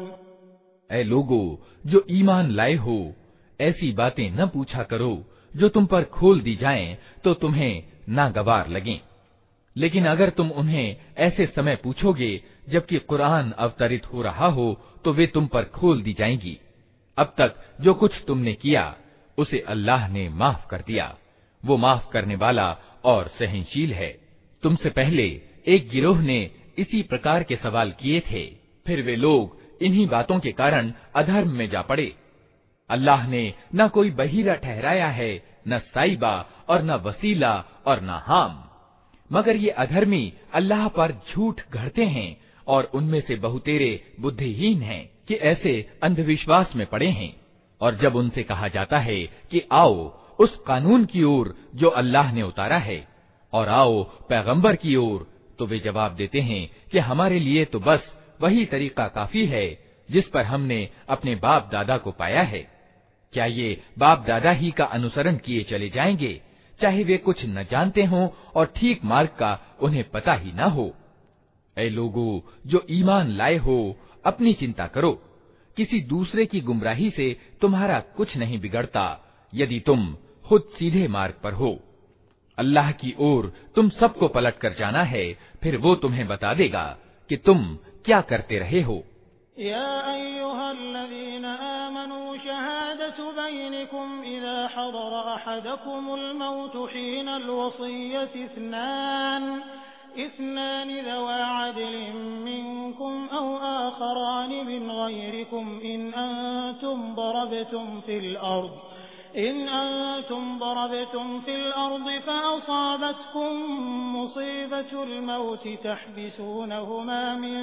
ऐ लोगों जो ईमान लाए हो, ऐसी बातें न पूछा करो जो तुम पर खोल दी जाएं तो तुम्हें नागवार लगें। लेकिन अगर तुम उन्हें ऐसे समय पूछोगे जबकि कुरान अवतरित हो रहा हो तो वे तुम पर खोल दी जाएंगी। अब तक जो कुछ तुमने किया उसे अल्लाह ने माफ कर दिया, वो माफ करने वाला और सहनशील है। तुमसे पहले एक गिरोह ने इसी प्रकार के सवाल किए थे, फिर वे लोग इन्हीं बातों के कारण अधर्म में जा पड़े। अल्लाह ने न कोई बहीरा ठहराया है, न साइबा और न वसीला और न हाम, मगर ये अधर्मी अल्लाह पर झूठ गढ़ते हैं और उनमें से बहुतेरे बुद्धिहीन हैं कि ऐसे अंधविश्वास में पड़े हैं। और जब उनसे कहा जाता है कि आओ उस कानून की ओर जो अल्लाह ने उतारा है और आओ पैगंबर की ओर, तो वे जवाब देते हैं कि हमारे लिए तो बस वही तरीका काफी है जिस पर हमने अपने बाप दादा को पाया है। क्या ये बाप दादा ही का अनुसरण किए चले जाएंगे, चाहे वे कुछ न जानते हों और ठीक मार्ग का उन्हें पता ही न हो। ऐ लोगों जो ईमान लाए हो, अपनी चिंता करो, किसी दूसरे की गुमराही से तुम्हारा कुछ नहीं बिगड़ता यदि तुम खुद सीधे मार्ग पर हो। अल्लाह की ओर तुम सबको पलट कर जाना है, फिर वो तुम्हें बता देगा कि तुम क्या करते रहे हो। या अय्युहल्लज़ीना आमनू शहादतु बैनिकुम इज़ा हदरा अहदकुमुल मौतु हीनल वसिय्यति इस्नान इस्नान ज़वा अदलिन मिनकुम औ आखरान मिन गैरिकुम इन अंतुम दरबतुम फिल अर्द इन अंतुम दरबतुम फिल अर्द फअसाबतकुम मुसीबतुल मौत तहबिसूनहुमा मिन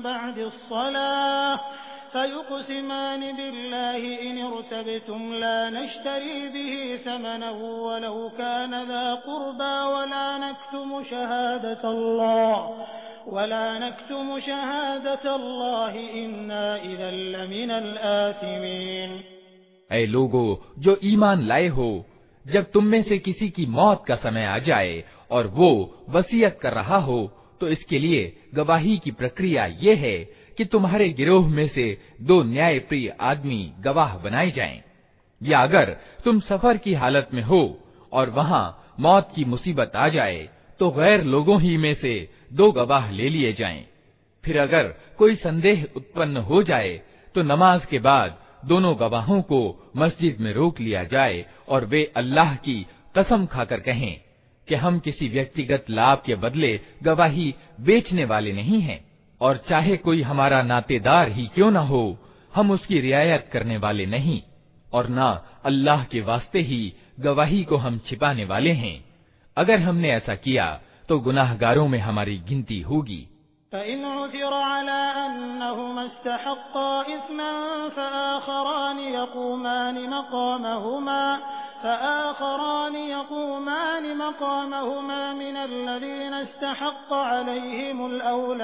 बअदिस्सलाह फयुक़सिमान बिल्लाहि इन इर्तबतुम ला नश्तरी बिही समनन वलौ कान ज़ा क़ुर्बा वला नक्तुमु शहादतल्लाह वला नक्तुमु शहादतल्लाह इन्ना इज़न लमिनल आसिमीन। ऐ लोगो जो ईमान लाए हो, जब तुम में से किसी की मौत का समय आ जाए और वो वसीयत कर रहा हो, तो इसके लिए गवाही की प्रक्रिया ये है कि तुम्हारे गिरोह में से दो न्यायप्रिय आदमी गवाह बनाए जाएं। या अगर तुम सफर की हालत में हो और वहां मौत की मुसीबत आ जाए तो गैर लोगों ही में से दो गवाह ले लिए जाएं। फिर अगर कोई संदेह उत्पन्न हो जाए तो नमाज के बाद दोनों गवाहों को मस्जिद में रोक लिया जाए और वे अल्लाह की कसम खाकर कहें कि हम किसी व्यक्तिगत लाभ के बदले गवाही बेचने वाले नहीं हैं, और चाहे कोई हमारा नातेदार ही क्यों न हो, हम उसकी रियायत करने वाले नहीं, और ना अल्लाह के वास्ते ही गवाही को हम छिपाने वाले हैं। अगर हमने ऐसा किया तो गुनाहगारों में हमारी गिनती होगी। फ़इन उज़िर अला अन्नहुमा इस्तहक़्क़ा इस्मन फ़आख़रान यक़ूमान मक़ामहुमा फ़आख़रान यक़ूमान मक़ामहुमा मिनल्लज़ीना इस्तहक़्क़ अलैहिमुल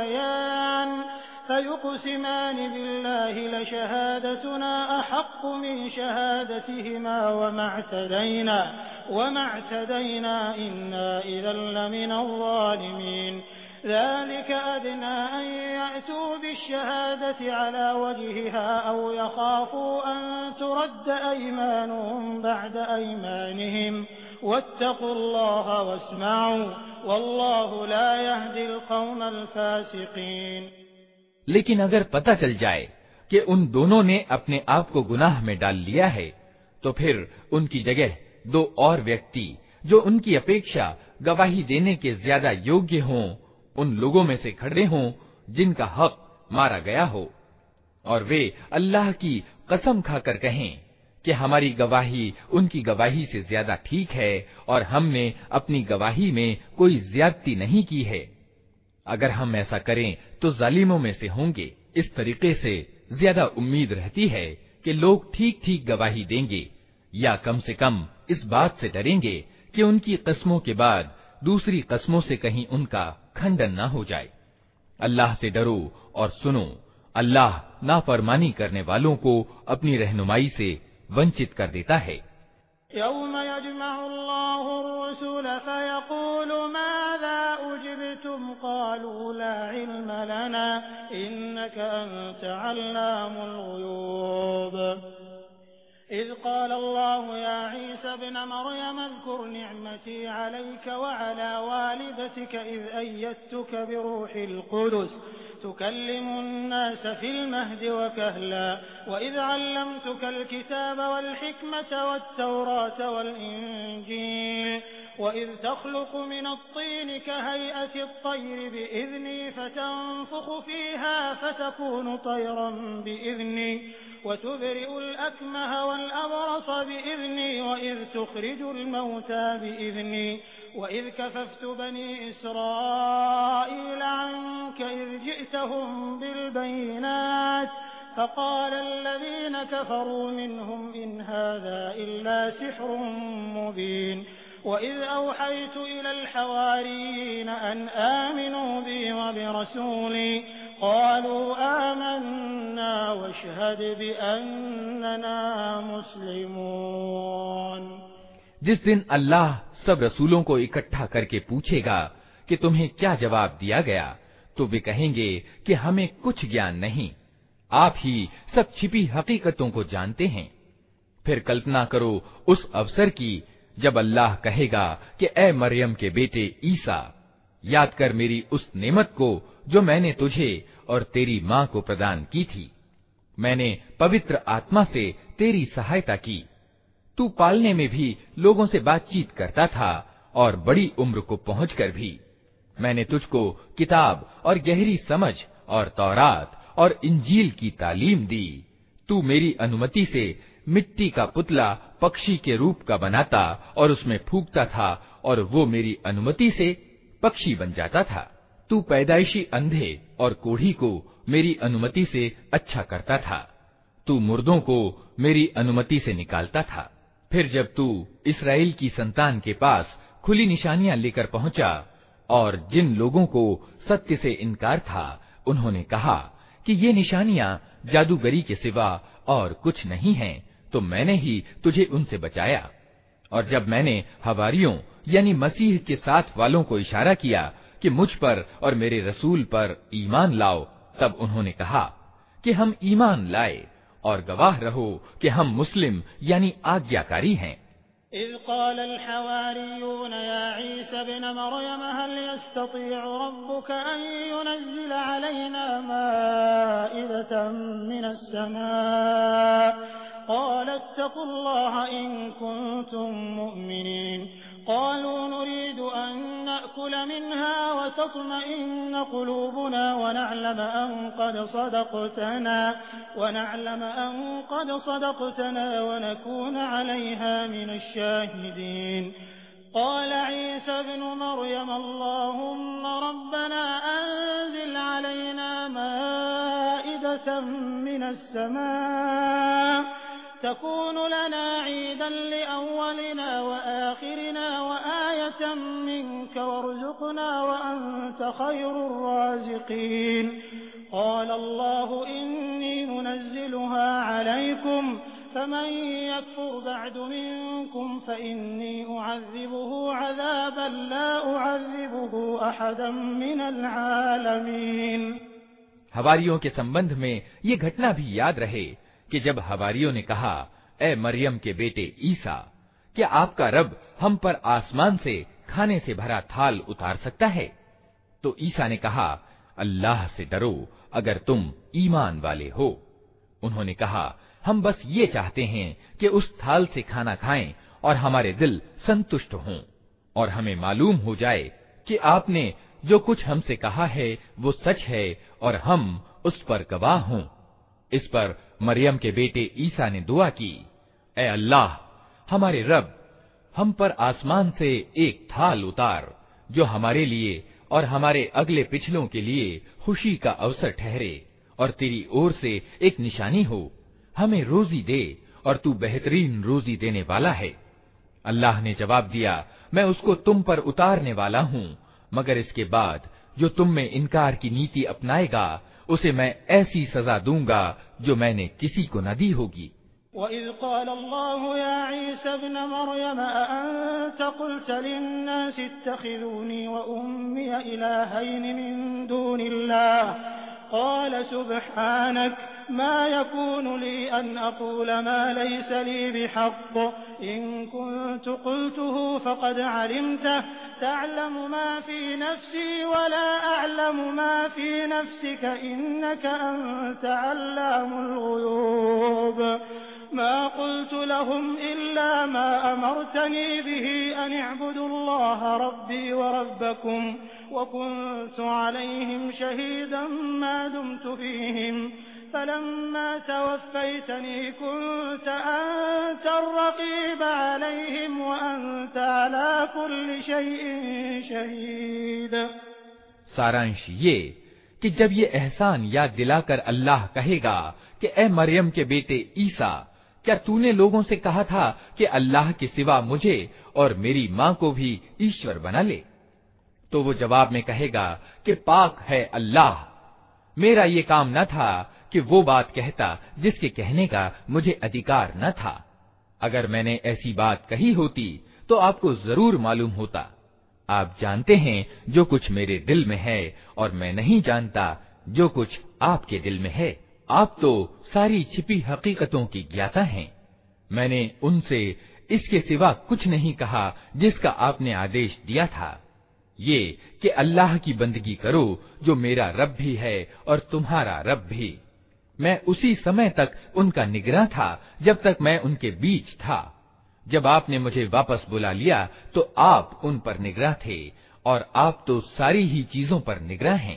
औलयान फ़युक़सिमान बिल्लाहि लशहादतुना अहक़्क़ु मिन शहादतिहिमा वमअतदैना वमअतदैना इन्ना इज़न लमिनज़ ज़ालिमीन। ذلك أدنى أن يأتوا بالشهادة على وجهها أو يخافوا أن ترد أيمان بعد أيمانهم واتقوا الله واسمعوا والله لا يهدي القوم الفاسقين। लेकिन अगर पता चल जाए कि उन दोनों ने अपने आप को गुनाह में डाल लिया है, तो फिर उनकी जगह दो और व्यक्ति जो उनकी अपेक्षा गवाही देने के ज्यादा योग्य हों, उन लोगों में से खड़े हों जिनका हक मारा गया हो, और वे अल्लाह की कसम खाकर कहें कि हमारी गवाही उनकी गवाही से ज्यादा ठीक है और हमने अपनी गवाही में कोई ज्यादती नहीं की है। अगर हम ऐसा करें तो जालिमों में से होंगे। इस तरीके से ज्यादा उम्मीद रहती है कि लोग ठीक ठीक गवाही देंगे, या कम से कम इस बात से डरेंगे कि उनकी कस्मों के बाद दूसरी कस्मों से कहीं उनका खंडन न हो जाए। अल्लाह से डरो और सुनो, अल्लाह नाफरमानी करने वालों को अपनी रहनुमाई से वंचित कर देता है। यौम यजमउल्लाहु अर्रुसुल फयक़ूलु माज़ा उजिब्तुम क़ालू ला इल्म लना इन्नका अंत अल्लामुल ग़ुयूब। إذ قال الله يا عيسى ابن مريم اذكر نعمتي عليك وعلى والدتك إذ أيدتك بروح القدس تكلم الناس في المهد وكهلا وإذ علمتك الكتاب والحكمة والتوراة والإنجيل وإذ تخلق من الطين كهيئة الطير بإذني فتنفخ فيها فتكون طيرا بإذني وتبرئ الأكمه والأبرص بإذني وإذ تخرج الموتى بإذني وإذ كففت بني إسرائيل عنك إذ جئتهم بالبينات فقال الذين كفروا منهم إن هذا إلا سحر مبين وإذ أوحيت إلى الحواريين أن آمنوا بي وبرسولي قالوا آمنا واشهد بأننا मुस्लिमून। जिस दिन अल्लाह सब रसूलों को इकट्ठा करके पूछेगा कि तुम्हें क्या जवाब दिया गया, तो वे कहेंगे कि हमें कुछ ज्ञान नहीं, आप ही सब छिपी हकीकतों को जानते हैं। फिर कल्पना करो उस अवसर की जब अल्लाह कहेगा कि ऐ मरियम के बेटे ईसा, याद कर मेरी उस नेमत को जो मैंने तुझे और तेरी माँ को प्रदान की थी। मैंने पवित्र आत्मा से तेरी सहायता की। तू पालने में भी लोगों से बातचीत करता था और बड़ी उम्र को पहुंचकर भी। मैंने तुझको किताब और गहरी समझ और तौरात और इंजील की तालीम दी। तू मेरी अनुमति से मिट्टी का पुतला पक्षी के रूप का बनाता और उसमें फूंकता था और वो मेरी अनुमति से पक्षी बन जाता था। तू पैदाइशी अंधे और कोढ़ी को मेरी अनुमति से अच्छा करता था। तू मुर्दों को मेरी अनुमति से निकालता था। फिर जब तू इस्राएल की संतान के पास खुली निशानियां लेकर पहुंचा और जिन लोगों को सत्य से इनकार था उन्होंने कहा कि ये निशानियां जादूगरी के सिवा और कुछ नहीं हैं, तो मैंने ही तुझे उनसे बचाया। और जब मैंने हवारियों यानी मसीह के साथ वालों को इशारा किया कि मुझ पर और मेरे रसूल पर ईमान लाओ, तब उन्होंने कहा कि हम ईमान लाए और गवाह रहो कि हम मुस्लिम यानी आज्ञाकारी हैं। इज़ क़ालल हवारियून या ईसा इब्न मरयम हल यस्ततीअु रब्बुका अन युनज़्ज़िल अलैना माइदतम मिनस समा क़ाल इत्तक़ुल्लाह इन कुंतुम मुअमिनीन क़ालू नुरीदु अन नअकुल मिन्हा व तत्मइन्न क़ुलूबुना व नअलम अन क़द सदक़तना व नअलम अन क़द सदक़तना व नकून अलैहा मिनश शाहिदीन क़ाल ईसा इब्नु मरयम अल्लाहुम्मा रब्बना अंज़िल अलैना माइदतम मिनस समा तकून लना ईदन लिअव्वलिना व आखिरिना व आयतन मिनक वरज़ुक़ना व अंत खैरुर राज़िक़ीन क़ाल अल्लाहु इन्नी मुनज़्ज़िलुहा अलैकुम फमन यकफुर बअदु मिनकुम फइन्नी उअज़्ज़िबुहु अज़ाबन ला उअज़्ज़िबुहु अहदन मिनल आलमीन। हवारियों के संबंध में ये घटना भी याद रहे कि जब हवारियों ने कहा, ए मरियम के बेटे ईसा, क्या आपका रब हम पर आसमान से खाने से भरा थाल उतार सकता है? तो ईसा ने कहा, अल्लाह से डरो अगर तुम ईमान वाले हो। उन्होंने कहा, हम बस ये चाहते हैं कि उस थाल से खाना खाएं और हमारे दिल संतुष्ट हों और हमें मालूम हो जाए कि आपने जो कुछ हमसे कहा है वो सच है और हम उस पर गवाह हों। इस पर मरियम के बेटे ईसा ने दुआ की, ए अल्लाह, हमारे रब, हम पर आसमान से एक थाल उतार जो हमारे लिए और हमारे अगले पिछलों के लिए खुशी का अवसर ठहरे और तेरी ओर से एक निशानी हो। हमें रोजी दे और तू बेहतरीन रोजी देने वाला है। अल्लाह ने जवाब दिया, मैं उसको तुम पर उतारने वाला हूँ, मगर इसके बाद जो तुम में इनकार की नीति अपनाएगा उसे मैं ऐसी सजा दूंगा जो मैंने किसी को न दी होगी। वइज़ क़ाल अल्लाहु या ईसा इब्न मरयम अअंत क़ुल्त लिन्नासि इत्तख़िज़ूनी व उम्मिय इलाहैन मिन दूनिल्लाह क़ाल सुब्हानक मा यकूनु ली अन अक़ूल मा लैसा ली बिहक़्क़ इन कुन्तु क़ुल्तुहु फ़क़द अलिमतहु तअलमु मा फ़ी नफ़्सी वला अअलमु मा फ़ी नफ़्सिक इन्नक अंत अल्लामुल ग़ुयूब मा क़ुल्तु लहुम इल्ला मा अमरतनी बिही अन अअ्बुदुल्लाह रब्बी व रब्बकुम व कुन्तु अलैहिम शहीदन मा दुमतु फ़ीहिम फलम्मा तवफ़्फ़यतनी कुन्त अंत अर्रक़ीब अलैहिम व अंत अला कुल्लि शैइन शहीद। सारांश ये कि जब ये एहसान याद दिलाकर अल्लाह कहेगा कि ए मरियम के बेटे ईसा, क्या तूने लोगों से कहा था कि अल्लाह के सिवा मुझे और मेरी माँ को भी ईश्वर बना ले? तो वो जवाब में कहेगा कि पाक है अल्लाह, मेरा ये काम न था कि वो बात कहता जिसके कहने का मुझे अधिकार न था। अगर मैंने ऐसी बात कही होती तो आपको जरूर मालूम होता। आप जानते हैं जो कुछ मेरे दिल में है और मैं नहीं जानता जो कुछ आपके दिल में है। आप तो सारी छिपी हकीकतों की ज्ञाता हैं। मैंने उनसे इसके सिवा कुछ नहीं कहा जिसका आपने आदेश दिया था, ये कि अल्लाह की बंदगी करो जो मेरा रब भी है और तुम्हारा रब भी। मैं उसी समय तक उनका निगरान था जब तक मैं उनके बीच था। जब आपने मुझे वापस बुला लिया तो आप उन पर निगरान थे और आप तो सारी ही चीजों पर निगरान हैं।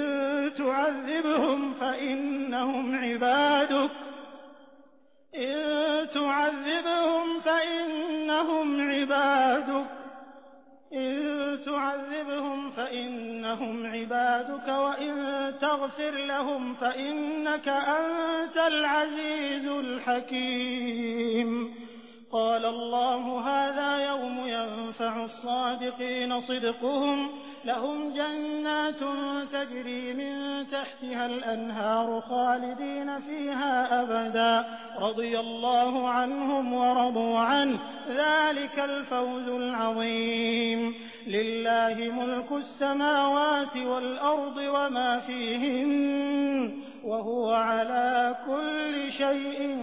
इन तुअज़्ज़िबहुम फ़इन्नहुम इबादुक इन तुअज़्ज़िबहुम फ़इन्नहुम इबादुक व इन तग़फ़िर लहुम फ़इन्नक अंतल अज़ीज़ुल हकीम। क़ाल अल्लाहु हाज़ा यौम यंफ़अु अस्सादिक़ीन सिद्क़ुहुम लहुम जन्नातुन तजरी मिन तहतिहल अन्हारु ख़ालिदीन फ़ीहा अबदा रज़ियल्लाहु अन्हुम व रदू अन्हु ज़ालिकल फ़ौज़ुल अज़ीम। लिल्लाहि मुल्कुस समावाति वल अर्दि व मा फ़ीहिन्न व हुवा अला कुल्लि शैइन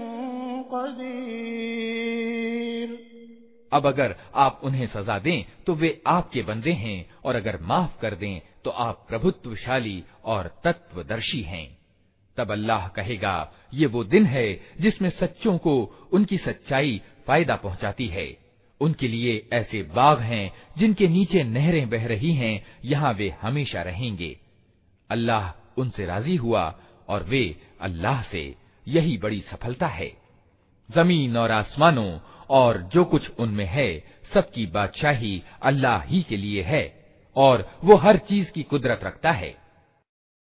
क़दीर। अब अगर आप उन्हें सजा दें तो वे आपके बंदे हैं, और अगर माफ कर दें तो आप प्रभुत्वशाली और तत्वदर्शी हैं। तब अल्लाह कहेगा, ये वो दिन है जिसमें सच्चों को उनकी सच्चाई फायदा पहुंचाती है। उनके लिए ऐसे बाग हैं जिनके नीचे नहरें बह रही हैं, यहाँ वे हमेशा रहेंगे। अल्लाह उनसे राजी हुआ और वे अल्लाह से, यही बड़ी सफलता है। जमीन और आसमानों और जो कुछ उनमें है, सबकी बादशाही अल्लाह ही के लिए है, और वो हर चीज की कुदरत रखता है।